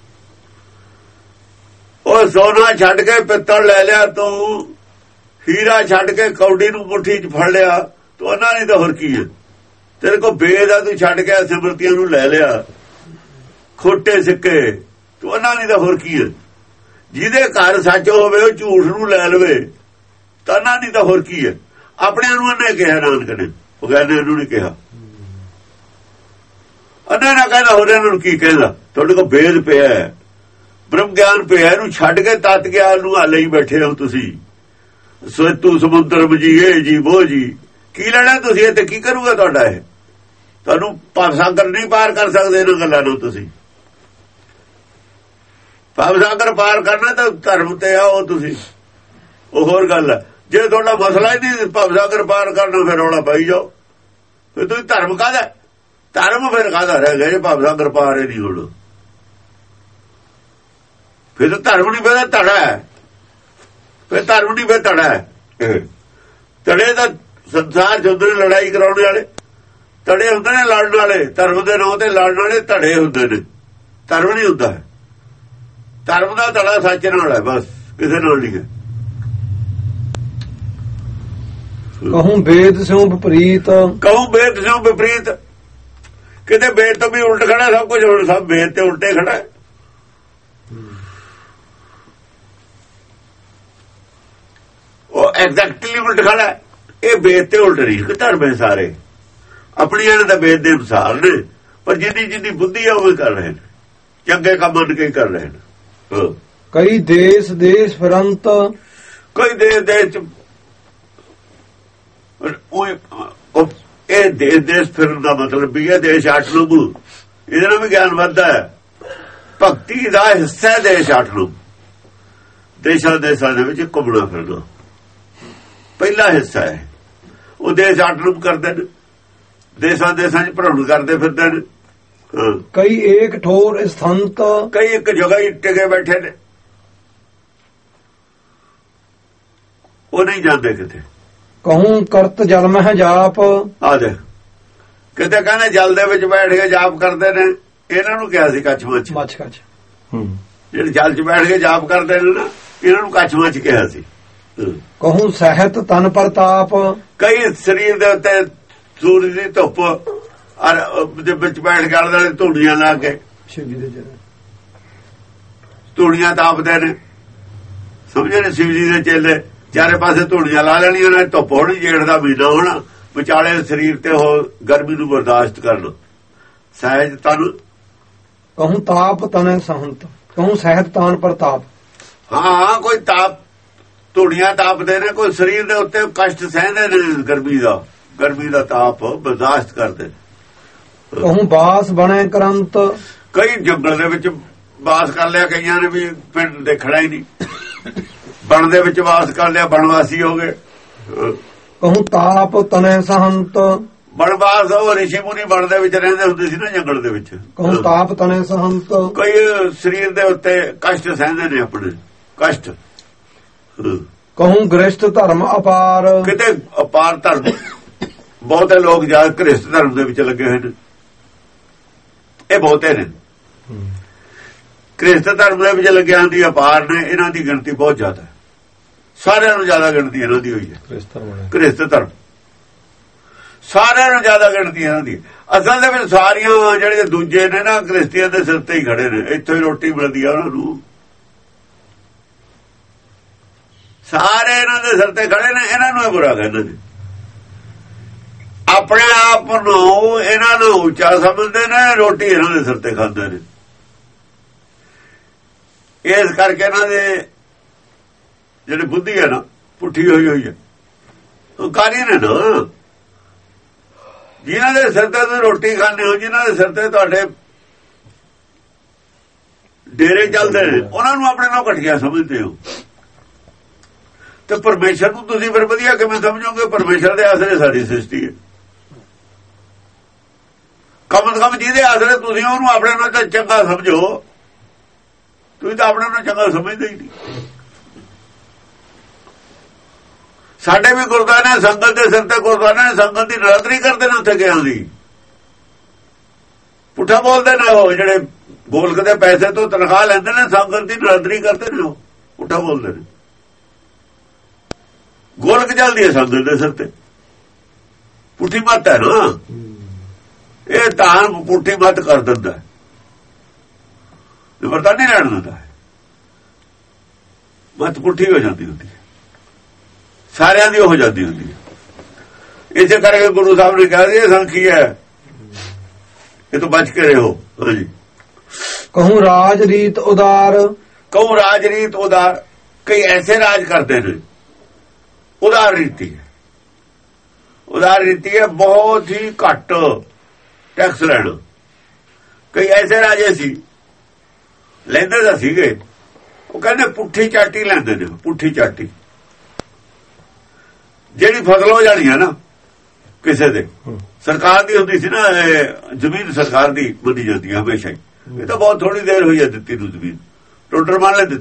ਉਹ ਸੋਨਾ ਛੱਡ ਕੇ ਪਿੱਤਲ ਲੈ ਲਿਆ ਤੂੰ, ਹੀਰਾ ਛੱਡ ਕੇ ਕੌਡੀ ਨੂੰ ਮੁੱਠੀ 'ਚ ਫੜ ਲਿਆ ਤੂੰ, ਉਹਨਾਂ ਨਹੀਂ ਤਾਂ ਹੋਰ ਕੀ ਹੈ? ਤੇਰੇ ਕੋਲ ਵੇਦ ਆ, ਤੂੰ ਛੱਡ ਕੇ ਸਿਮਰਤੀਆਂ ਨੂੰ ਲੈ ਲਿਆ, ਖੋਟੇ ਸਿੱਕੇ ਤੂੰ, ਉਹਨਾਂ ਨਹੀਂ ਤਾਂ ਹੋਰ ਕੀ ਹੈ? ਜਿਹਦੇ ਘਰ ਸੱਚ ਹੋਵੇ ਉਹ ਝੂਠ ਨੂੰ ਲੈ ਲਵੇ ਤਾਂ ਉਹਨਾਂ ਨਹੀਂ ਤਾਂ ਹੋਰ ਕੀ ਹੈ? ਆਪਣਿਆਂ ਨੂੰ ਉਹਨੇ ਕਿਹਾ, ਨਾਨਕ ਨੇ, ਉਹ ਕਹਿੰਦੇ ਇਹਨੂੰ ਨਹੀਂ ਕਿਹਾ। ਉਹਨਾਂ ਨੇ ਕਹਿੰਦਾ ਹੋਰ ਇਹਨਾਂ ਨੂੰ ਕੀ ਕਹਿੰਦਾ? ਤੁਹਾਡੇ ਕੋਲ ਵੇਦ ਪਿਆ, ਬ੍ਰਹਮ ਗਿਆਨ ਪਿਆ, ਇਹਨੂੰ ਛੱਡ ਕੇ ਤਤ ਗਿਆਨ ਨੂੰ ਹਾਲੇ ਹੀ ਬੈਠੇ ਹੋ ਤੁਸੀਂ। ਸੋਤੂ ਸਮੁੰਦਰ ਵਜੀਏ ਜੀ ਬੋ ਜੀ, ਕੀ ਲੈਣਾ ਤੁਸੀਂ? ਇਹ ਤੇ ਕੀ ਕਰੂਗਾ ਤੁਹਾਡਾ? ਇਹ ਤੁਹਾਨੂੰ ਭਵ ਸਾਗਰ ਨਹੀਂ ਪਾਰ ਕਰ ਸਕਦੇ ਇਹਨਾਂ ਗੱਲਾਂ ਨੂੰ ਤੁਸੀਂ। ਭਵ ਸਾਗਰ ਪਾਰ ਕਰਨਾ ਤਾਂ ਧਰਮ ਤੇ ਆਓ ਤੁਸੀਂ, ਉਹ ਹੋਰ ਗੱਲ ਹੈ। ਜੇ ਤੁਹਾਡਾ ਮਸਲਾ ਹੀ ਨਹੀਂ ਭਵ ਸਾਗਰ ਪਾਰ ਕਰਨਾ, ਫਿਰ ਰੌਲਾ ਪਾਈ ਜਾਓ। ਫਿਰ ਤੁਸੀਂ ਧਰਮ ਕਾਹਦਾ? ਧਰਮ ਫਿਰ ਕਾਹਦਾ ਰਹਿ ਗਿਆ ਜੇ ਭਵ ਸਾਗਰ ਪਾਰ ਹੀ ਨਹੀਂ ਹੋਣਾ? ਫਿਰ ਤਾਂ ਧਰਮ ਨਹੀਂ ਫਿਰ ਧੜਾ ਹੈ, ਫਿਰ ਧਰਮ ਨਹੀਂ ਫਿਰ ਧੜਾ ਹੈ। ਧੜੇ ਦਾ ਸੰਸਾਰ ਚ ਹੁੰਦੇ ਨੇ ਲੜਾਈ ਕਰਾਉਣ ਵਾਲੇ, ਧੜੇ ਹੁੰਦੇ ਨੇ ਲੜਨ ਵਾਲੇ, ਧਰਮ ਦੇ ਨਾਂ ਤੇ ਲੜਨ ਵਾਲੇ ਧੜੇ ਹੁੰਦੇ ਨੇ, ਧਰਮ ਨਹੀਂ ਹੁੰਦਾ ਹੈ। ਧਰਮ ਦਾ ਧੜਾ ਸੱਚ ਨਾਲ ਹੈ, ਬਸ ਕਿਸੇ ਨਾਲ ਨਹੀਂ ਹੈ। ਕਹੂੰ ਵੇਦ ਸਿਉ ਵਿਪਰੀਤ, ਕਹੂੰ ਵੇਦ ਸਿਉ ਵਿਪਰੀਤ, ਕਿਤੇ ਵੇਦ ਤੋਂ ਵੀ ਉਲਟ ਖੜਾ ਸਭ ਕੁਝ, ਹੁਣ ਸਭ ਵੇਦ ਤੇ ਉਲਟੇ ਖੜਾ। ਉਹ ਐਗਜ਼ੈਕਟਲੀ ਉਲਟ ਖੜਾ, ਇਹ ਵੇਦ ਤੇ ਉਲਟ ਨਹੀਂ। ਧਰਮ ਹੈ ਸਾਰੇ ਆਪਣੀ ਇਹਨਾਂ ਦਾ ਵੇਦ ਦੇ ਅਨੁਸਾਰ ਨੇ, ਪਰ ਜਿੰਨੀ ਜਿੰਨੀ ਬੁੱਧੀ ਆ ਉਹ ਕਰ ਰਹੇ ਨੇ, ਚੰਗੇ ਕੰਮ ਮੰਨ ਕੇ ਕਰ ਰਹੇ ਨੇ। ਕਈ ਦੇਸ਼ ਦੇਸ਼ ਫਿਰੰਤ, ਕੋਈ ਦੇਸ਼ ਦੇਸ਼ ਉਹ ਇਹ ਦੇਸ਼ ਦੇਸ਼ ਫਿਰਨ ਦਾ ਮਤਲਬ ਵੀ ਹੈ ਦੇਸ਼ ਅੱਠ ਨੂੰ, ਇਹਦੇ ਨਾਲ ਵੀ ਗਿਆਨ ਵੱਧਦਾ ਹੈ। ਭਗਤੀ ਦਾ ਹਿੱਸਾ ਹੈ ਦੇਸ਼ ਅੱਠ ਨੂੰ, ਦੇਸ਼ਾਂ ਦੇਸ਼ਾਂ ਦੇ ਵਿੱਚ ਘੁੰਮਣਾ ਫਿਰਨਾ ਪਹਿਲਾ ਹਿੱਸਾ ਹੈ। ਉਹ ਦੇਸ਼ ਅੱਠ ਨੂੰ ਕਰਦੇ ਨੇ, ਦੇਸ਼ਾਂ ਦੇਸ਼ਾਂ ਚ ਭ੍ਰਮਣ ਕਰਦੇ ਫਿਰਦੇ ਨੇ। ਕਈ ਏਕ ਠੋਰ ਸਥੰਤ, ਕਈ ਇੱਕ ਜਗ੍ਹਾ ਹੀ ਟਿਕੇ ਬੈਠੇ ਨੇ, ਉਹ ਨਹੀਂ ਜਾਂਦੇ ਕਿਤੇ। ਕਹੂੰ ਕਰਤ ਜਲ ਮਹਿ ਜਾਪ, ਆ ਦੇ ਕਿਤੇ ਕਹਿੰਦੇ ਜਲ ਦੇ ਵਿੱਚ ਬੈਠ ਕੇ ਜਾਪ ਕਰਦੇ ਨੇ, ਇਹਨਾਂ ਨੂੰ ਕਿਹਾ ਸੀ ਕੱਛ ਮੱਛ ਮੱਛ ਕੱਛ, ਜਿਹੜੇ ਜਲ ਚ ਬੈਠ ਕੇ ਜਾਪ ਕਰਦੇ ਨੇ ਨਾ, ਇਹਨਾਂ ਨੂੰ ਕੱਛ ਮੱਛ ਕਿਹਾ ਸੀ। ਕਹੂੰ ਸਹਿਤ ਤਨ ਪ੍ਰਤਾਪ, ਕਈ ਸਰੀਰ ਦੇ ਉੱਤੇ ਸੂਰਜ ਦੀ ਧੁੱਪ ਦੇ ਵਿੱਚ ਬੈਠ ਕੇ ਆਲੇ ਦੁਆਲੇ ਧੂੜੀਆਂ ਲਾ ਕੇ ਸ਼ਿਵ ਜੀ ਦੇ ਚੇਲੇ ਧੂੜੀਆਂ ਤਾਪਦੇ ਨੇ, ਸਮਝੇ ਨੇ। ਸ਼ਿਵ ਜੀ ਦੇ ਚੇਲੇ ਚਾਰੇ ਪਾਸੇ ਧੂੜੀਆਂ ਲਾ ਲੈਣੀਆਂ, ਉਹਨਾਂ ਨੇ ਧੁੱਪ ਹੋਣੀ, ਜੇਠ ਦਾ ਮਹੀਨਾ ਹੋਣਾ, ਵਿਚਾਲੇ ਸਰੀਰ ਤੇ ਉਹ ਗਰਮੀ ਨੂੰ ਬਰਦਾਸ਼ਤ ਕਰਨਾ। ਸਹਿਜ ਤਨ, ਕਹੂੰ ਤਾਪ ਤਨ ਸਹੰਤ, ਕਹੂੰ ਸਹਿਤ ਤਾਨ ਪ੍ਰਤਾਪ। ਹਾਂ ਕੋਈ ਤਾਪ, ਧੂੜੀਆਂ ਤਾਪਦੇ ਨੇ, ਕੋਈ ਸਰੀਰ ਦੇ ਉੱਤੇ ਕਸ਼ਟ ਸਹਿੰਦੇ ਨੇ, ਗਰਮੀ ਦਾ ਗਰਮੀ ਦਾ ਤਾਪ ਬਰਦਾਸ਼ਤ ਕਰਦੇ। ਕਹੂੰ ਬਾਸ ਬਣੇ ਕਰੰਤ, ਕਈ ਜੰਗਲ ਦੇ ਵਿੱਚ ਬਾਸ ਕਰ ਲਿਆ, ਕਈਆਂ ਨੇ ਵੀ ਪਿੰਡ ਦੇਖਣਾ ਹੀ ਨਹੀਂ, ਬਣ ਦੇ ਵਿੱਚ ਵਾਸ ਕਰ ਲਿਆ, ਬਣਵਾਸੀ ਹੋ ਗਏ। ਕਹੂੰ ਤਾਪ ਤਨੈ ਸਹੰਤ, ਬਣਵਾਸ ਉਹ ਰਿਸ਼ੀ ਮੁਨੀ ਬਣ ਦੇ ਵਿੱਚ ਰਹਿੰਦੇ ਹੁੰਦੇ ਸੀ ਨਾ, ਜੰਗਲ ਦੇ ਵਿੱਚ। ਕਹੂੰ ਤਾਪ ਤਨੈ ਸਹੰਤ, ਕਈ ਸਰੀਰ ਦੇ ਉੱਤੇ ਕਸ਼ਟ ਸਹਿੰਦੇ ਨੇ, ਆਪਣੇ ਕਸ਼ਟ। ਕਹੂੰ ਗ੍ਰਸਤ ਧਰਮ ਅਪਾਰ, ਕਿਤੇ ਅਪਾਰ ਧਰਮ, ਬਹੁਤੇ ਲੋਕ ਜਾ ਗ੍ਰਸਤ ਧਰਮ ਦੇ ਵਿੱਚ ਲੱਗੇ ਹੋਏ ਨੇ, ਇਹ ਬਹੁਤੇ ਨੇ। ਗ੍ਰਸਤ ਧਰਮ ਦੇ ਵਿੱਚ ਲੱਗਿਆ ਹੁੰਦੀ ਅਪਾਰ ਨੇ, ਇਹਨਾਂ ਦੀ ਗਿਣਤੀ ਬਹੁਤ ਜ਼ਿਆਦਾ ਹੈ, ਸਾਰਿਆਂ ਨੂੰ ਜ਼ਿਆਦਾ ਗਿਣਤੀ ਇਹਨਾਂ ਦੀ ਹੋਈ ਹੈ। ਗ੍ਰਸਤ ਧਰਮ ਸਾਰਿਆਂ ਨੂੰ ਜ਼ਿਆਦਾ ਗਿਣਤੀ ਇਹਨਾਂ ਦੀ। ਅਸਲ ਦੇ ਵਿੱਚ ਸਾਰੀਆਂ ਜਿਹੜੇ ਦੂਜੇ ਨੇ ਨਾ, ਗ੍ਰਸਤੀਆਂ ਦੇ ਸਿਰ ਤੇ ਹੀ ਖੜੇ ਨੇ, ਇੱਥੋਂ ਹੀ ਰੋਟੀ ਮਿਲਦੀ ਆ ਉਹਨਾਂ ਨੂੰ, ਸਾਰੇ ਇਹਨਾਂ ਦੇ ਸਿਰ ਤੇ ਖੜੇ ਨੇ, ਇਹਨਾਂ ਨੂੰ ਇਹ ਬੁਰਾ ਕਹਿੰਦੇ ਨੇ। ਆਪਣੇ ਆਪ ਨੂੰ ਇਹਨਾਂ ਨੂੰ ਉੱਚਾ ਸਮਝਦੇ ਨੇ, ਰੋਟੀ ਇਹਨਾਂ ਦੇ ਸਿਰ ਤੇ ਖਾਂਦੇ ਨੇ। ਇਸ ਕਰਕੇ ਇਹਨਾਂ ਦੇ ਜਿਹੜੀ ਬੁੱਧੀ ਹੈ ਨਾ, ਪੁੱਠੀ ਹੋਈ ਹੋਈ ਹੈ। ਉਹ ਕਾਰੀ ਨੇ ਨਾ, ਜਿਨ੍ਹਾਂ ਦੇ ਸਿਰ ਤੇ ਤੁਸੀਂ ਰੋਟੀ ਖਾਂਦੇ ਹੋ, ਜਿਨ੍ਹਾਂ ਦੇ ਸਿਰ ਤੇ ਤੁਹਾਡੇ ਡੇਰੇ ਚੱਲਦੇ ਨੇ, ਉਹਨਾਂ ਨੂੰ ਆਪਣੇ ਨਾਲ ਘਟੀਆ ਸਮਝਦੇ ਹੋ। ਤੇ ਪਰਮੇਸ਼ਰ ਨੂੰ ਤੁਸੀਂ ਫਿਰ ਵਧੀਆ ਕਿਵੇਂ ਸਮਝੋਗੇ? ਪਰਮੇਸ਼ਰ ਦੇ ਆਸਰੇ ਸਾਡੀ ਸ੍ਰਿਸ਼ਟੀ ਹੈ। ਕਮ ਸੇ ਕਮ ਜਿਹਦੇ ਆਸਰੇ ਤੁਸੀਂ ਉਹਨੂੰ ਆਪਣੇ ਨਾਲ ਤਾਂ ਚੰਗਾ ਸਮਝੋ, ਤੁਸੀਂ ਤਾਂ ਆਪਣੇ ਨਾਲ ਚੰਗਾ ਸਮਝਦੇ ਹੀ ਨਹੀਂ। ਸਾਡੇ ਵੀ ਗੁਰਦੁਆਰੇ ਨੇ, ਸੰਗਤ ਦੇ ਸਿਰ ਤੇ ਗੁਰਦੁਆਰੇ ਨੇ, ਸੰਗਤ ਦੀ ਨਰਾਦਰੀ ਕਰਦੇ ਨੇ, ਉੱਥੇ ਗਿਆ ਦੀ ਪੁੱਠਾ ਬੋਲਦੇ ਨੇ। ਉਹ ਜਿਹੜੇ ਗੋਲਕ ਦੇ ਪੈਸੇ ਤੋਂ ਤਨਖਾਹ ਲੈਂਦੇ ਨੇ, ਸੰਗਤ ਦੀ ਨਰਾਦਰੀ ਕਰਦੇ ਨੇ, ਉਹ ਪੁੱਠਾ ਬੋਲਦੇ ਨੇ। ਗੋਲਕ ਚੱਲਦੀ ਹੈ ਸੰਗਤ ਦੇ ਸਿਰ ਤੇ, ਪੁੱਠੀ ਮੱਤ ਹੈ ਨਾ, ਇਹ ਤਾਂ ਪੁੱਠੀ ਮੱਤ ਕਰ ਦਿੰਦਾ, ਨਿਮਰਤਾ ਨਹੀਂ ਰਹਿਣ ਦਿੰਦਾ, ਮੱਤ ਪੁੱਠੀ ਹੋ ਜਾਂਦੀ ਹੁੰਦੀ ਹੈ, ਸਾਰਿਆਂ ਦੀ ਹੋ ਜਾਂਦੀ ਹੁੰਦੀ ਹੈ। ਇਸੇ ਕਰਕੇ ਗੁਰੂ ਸਾਹਿਬ ਨੇ ਕਿਹਾ ਸੀ ਇਹ ਸੰਖੀ ਹੈ, ਇਹ ਤੋਂ ਬਚ ਕੇ ਰਹੋ। ਹਾਂਜੀ। ਕਹੂੰ ਰਾਜ ਰੀਤ ਉਦਾਰ, ਕਹੂੰ ਰਾਜ ਰੀਤ ਉਦਾਰ, ਕਈ ਐਸੇ ਰਾਜ ਕਰਦੇ ਨੇ, ਉਦਾਰ ਰੀਤੀ ਹੈ। ਉਦਾਰ ਰੀਤੀ ਹੈ ਬਹੁਤ ਹੀ ਘੱਟ ਟੈਕਸ ਲੈਣਾ। ਕਈ ਐਸੇ ਰਾਜੇ ਸੀ, ਲੈਂਦੇ ਤਾਂ ਸੀਗੇ, ਉਹ ਕਹਿੰਦੇ ਪੁੱਠੀ ਚਾਟੀ ਲੈਂਦੇ ਨੇ, ਪੁੱਠੀ ਚਾਟੀ। ਜਿਹੜੀ ਫਸਲ ਹੋ ਜਾਣੀ ਹੈ ਨਾ ਕਿਸੇ ਦੇ, ਸਰਕਾਰ ਦੀ ਹੁੰਦੀ ਸੀ ਨਾ, ਜ਼ਮੀਨ ਸਰਕਾਰ ਦੀ ਮੰਨੀ ਜਾਂਦੀ ਹੈ ਹਮੇਸ਼ਾ ਹੀ। ਇਹ ਤਾਂ ਬਹੁਤ ਥੋੜੀ ਦੇਰ ਹੋਈ ਹੈ ਦਿੱਤੀ ਨੂੰ ਜ਼ਮੀਨ, ਟੁੱਟਰ ਮੰਨ ਲੈ